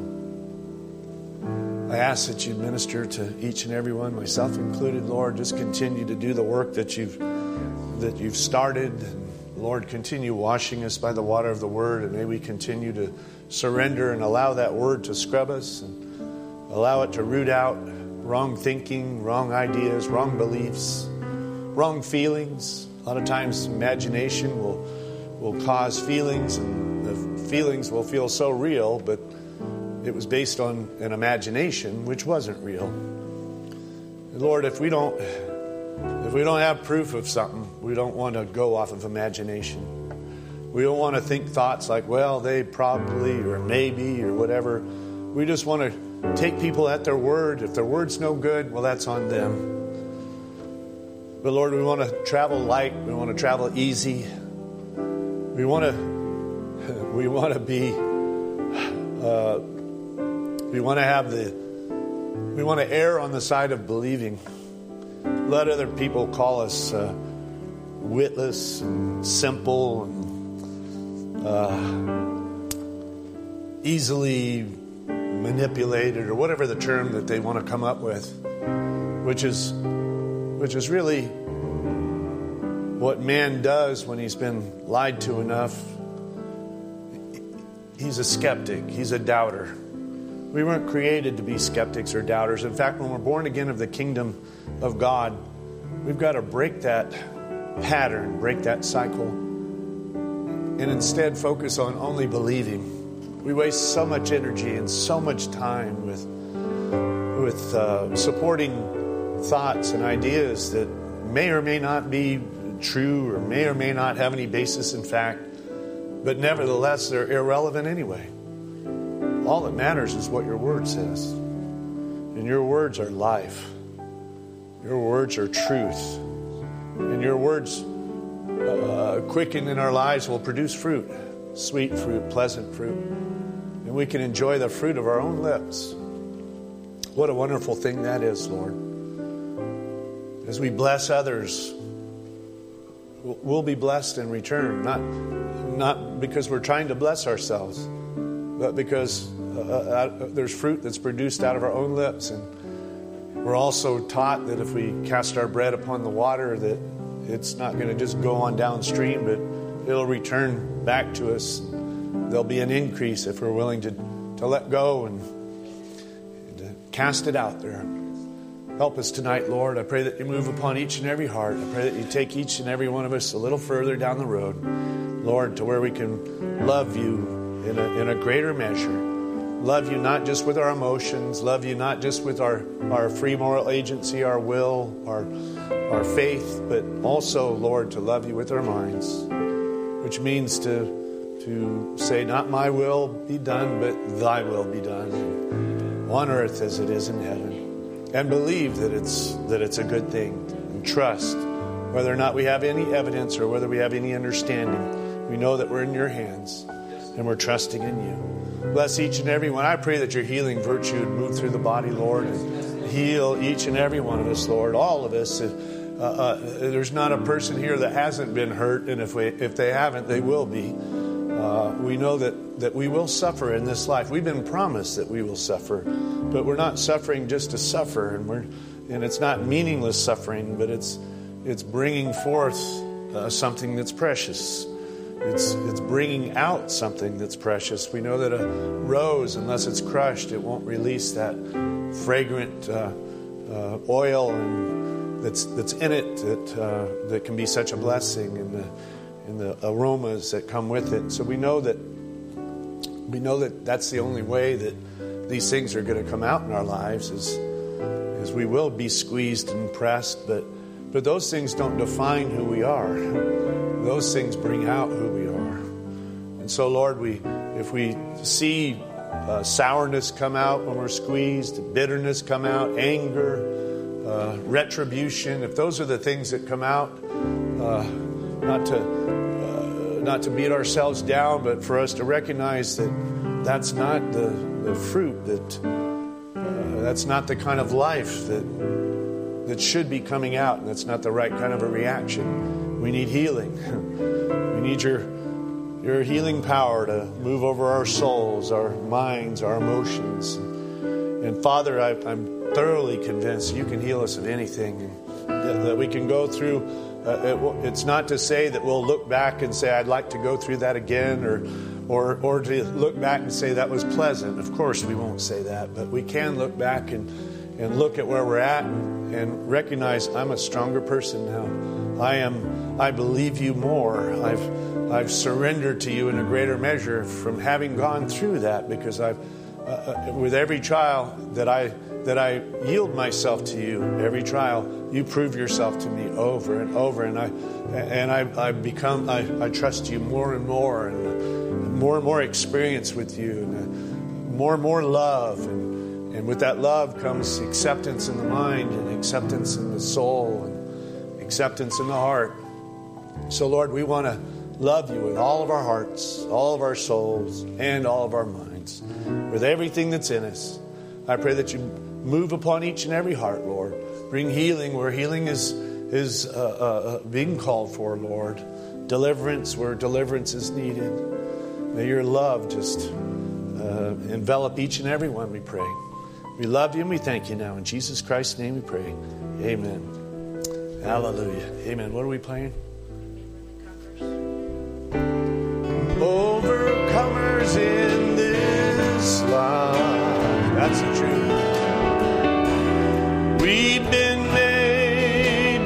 I ask that you minister to each and every one, myself included, Lord. Just continue to do the work that you've that you've started. And Lord, continue washing us by the water of the word, and may we continue to surrender and allow that word to scrub us and allow it to root out wrong thinking, wrong ideas, wrong beliefs, wrong feelings. A lot of times imagination will will cause feelings, and the feelings will feel so real, but it was based on an imagination which wasn't real. And Lord, if we don't if we don't have proof of something, we don't want to go off of imagination. We don't want to think thoughts like, well, they probably or maybe or whatever. We just want to take people at their word. If their word's no good, well, that's on them. But Lord, we want to travel light. We want to travel easy. We want to, we want to be, uh, we want to have the, we want to err on the side of believing. Let other people call us uh, witless and simple and uh, easily manipulated, or whatever the term that they want to come up with, which is. Which is really what man does when he's been lied to enough. He's a skeptic. He's a doubter. We weren't created to be skeptics or doubters. In fact, when we're born again of the kingdom of God, we've got to break that pattern, break that cycle, and instead focus on only believing. We waste so much energy and so much time with, with uh, supporting thoughts and ideas that may or may not be true or may or may not have any basis in fact, but nevertheless they're irrelevant anyway. All that matters is what your word says. And your words are life. Your words are truth. And your words uh, quickened in our lives will produce fruit, sweet fruit, pleasant fruit. And we can enjoy the fruit of our own lips. What a wonderful thing that is, Lord. As we bless others, we'll be blessed in return. Not, not because we're trying to bless ourselves, but because uh, uh, there's fruit that's produced out of our own lips. And we're also taught that if we cast our bread upon the water, that it's not going to just go on downstream, but it'll return back to us. There'll be an increase if we're willing to, to let go and, and to cast it out there. Help us tonight, Lord. I pray that you move upon each and every heart. I pray that you take each and every one of us a little further down the road, Lord, to where we can love you in a, in a greater measure. love you not just with our emotions, love you not just with our, our free moral agency, our will, our, our faith, but also, Lord, to love you with our minds, which means to, to say, not my will be done, but thy will be done on earth as it is in heaven. And believe that it's, that it's a good thing, and trust, whether or not we have any evidence or whether we have any understanding, we know that we're in your hands and we're trusting in you. Bless each and every one. I pray that your healing virtue would move through the body, Lord, and heal each and every one of us, Lord, all of us. Uh, uh, there's not a person here that hasn't been hurt, and if we, if they haven't, they will be. Uh, we know that, that we will suffer in this life. We've been promised that we will suffer, but we're not suffering just to suffer, and we're and it's not meaningless suffering, but it's it's bringing forth uh, something that's precious. It's it's bringing out something that's precious. We know that a rose, unless it's crushed, it won't release that fragrant uh, uh, oil and that's that's in it that uh, that can be such a blessing, and the and the aromas that come with it. So we know that we know that that's the only way that these things are going to come out in our lives is is we will be squeezed and pressed, but but those things don't define who we are. Those things bring out who we are. And so, Lord, we if we see uh, sourness come out when we're squeezed, bitterness come out, anger, uh, retribution, if those are the things that come out, uh, not to uh, not to beat ourselves down, but for us to recognize that that's not the, the fruit, that uh, that's not the kind of life that that should be coming out, and that's not the right kind of a reaction. We need healing. We need your your healing power to move over our souls, our minds, our emotions. And Father, I, I'm thoroughly convinced you can heal us of anything, that, that we can go through. Uh, it, it's not to say that we'll look back and say, I'd like to go through that again, or or or to look back and say that was pleasant. Of course we won't say that, but we can look back and, and look at where we're at and, and recognize I'm a stronger person now. I am. I believe you more. I've I've surrendered to you in a greater measure from having gone through that, because I've uh, with every trial that I that I yield myself to you, every trial you prove yourself to me over and over, and I and I I become I, I trust you more and more, and more and more experience with you, and more and more love, and and with that love comes acceptance in the mind, and acceptance in the soul, and acceptance in the heart. So, Lord, we want to love you with all of our hearts, all of our souls, and all of our minds, with everything that's in us. I pray that you move upon each and every heart, Lord. Bring healing where healing is is uh, uh, being called for, Lord. Deliverance where deliverance is needed. May your love just uh, envelop each and every one, we pray. We love you and we thank you now. In Jesus Christ's name we pray. Amen. Hallelujah. Amen. What are we playing? Overcomers in this life. That's the truth. We've been made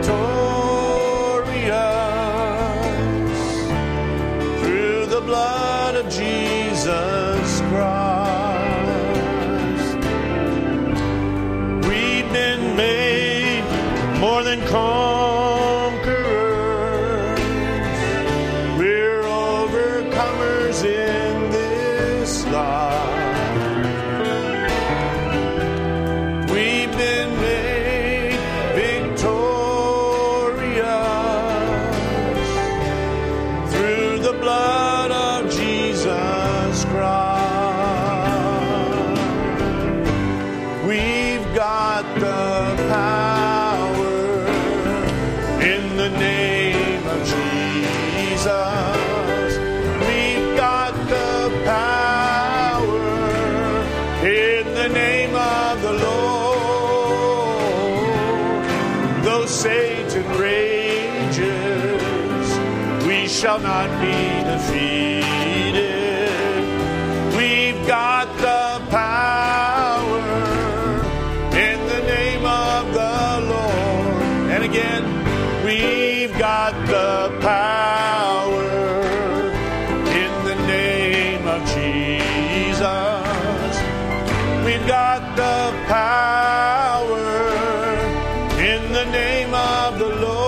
victorious through the blood of Jesus Christ. We've been made more than conquerors. We're overcomers in this life. Shall not be defeated. We've got the power in the name of the Lord. And again, we've got the power in the name of Jesus. We've got the power in the name of the Lord.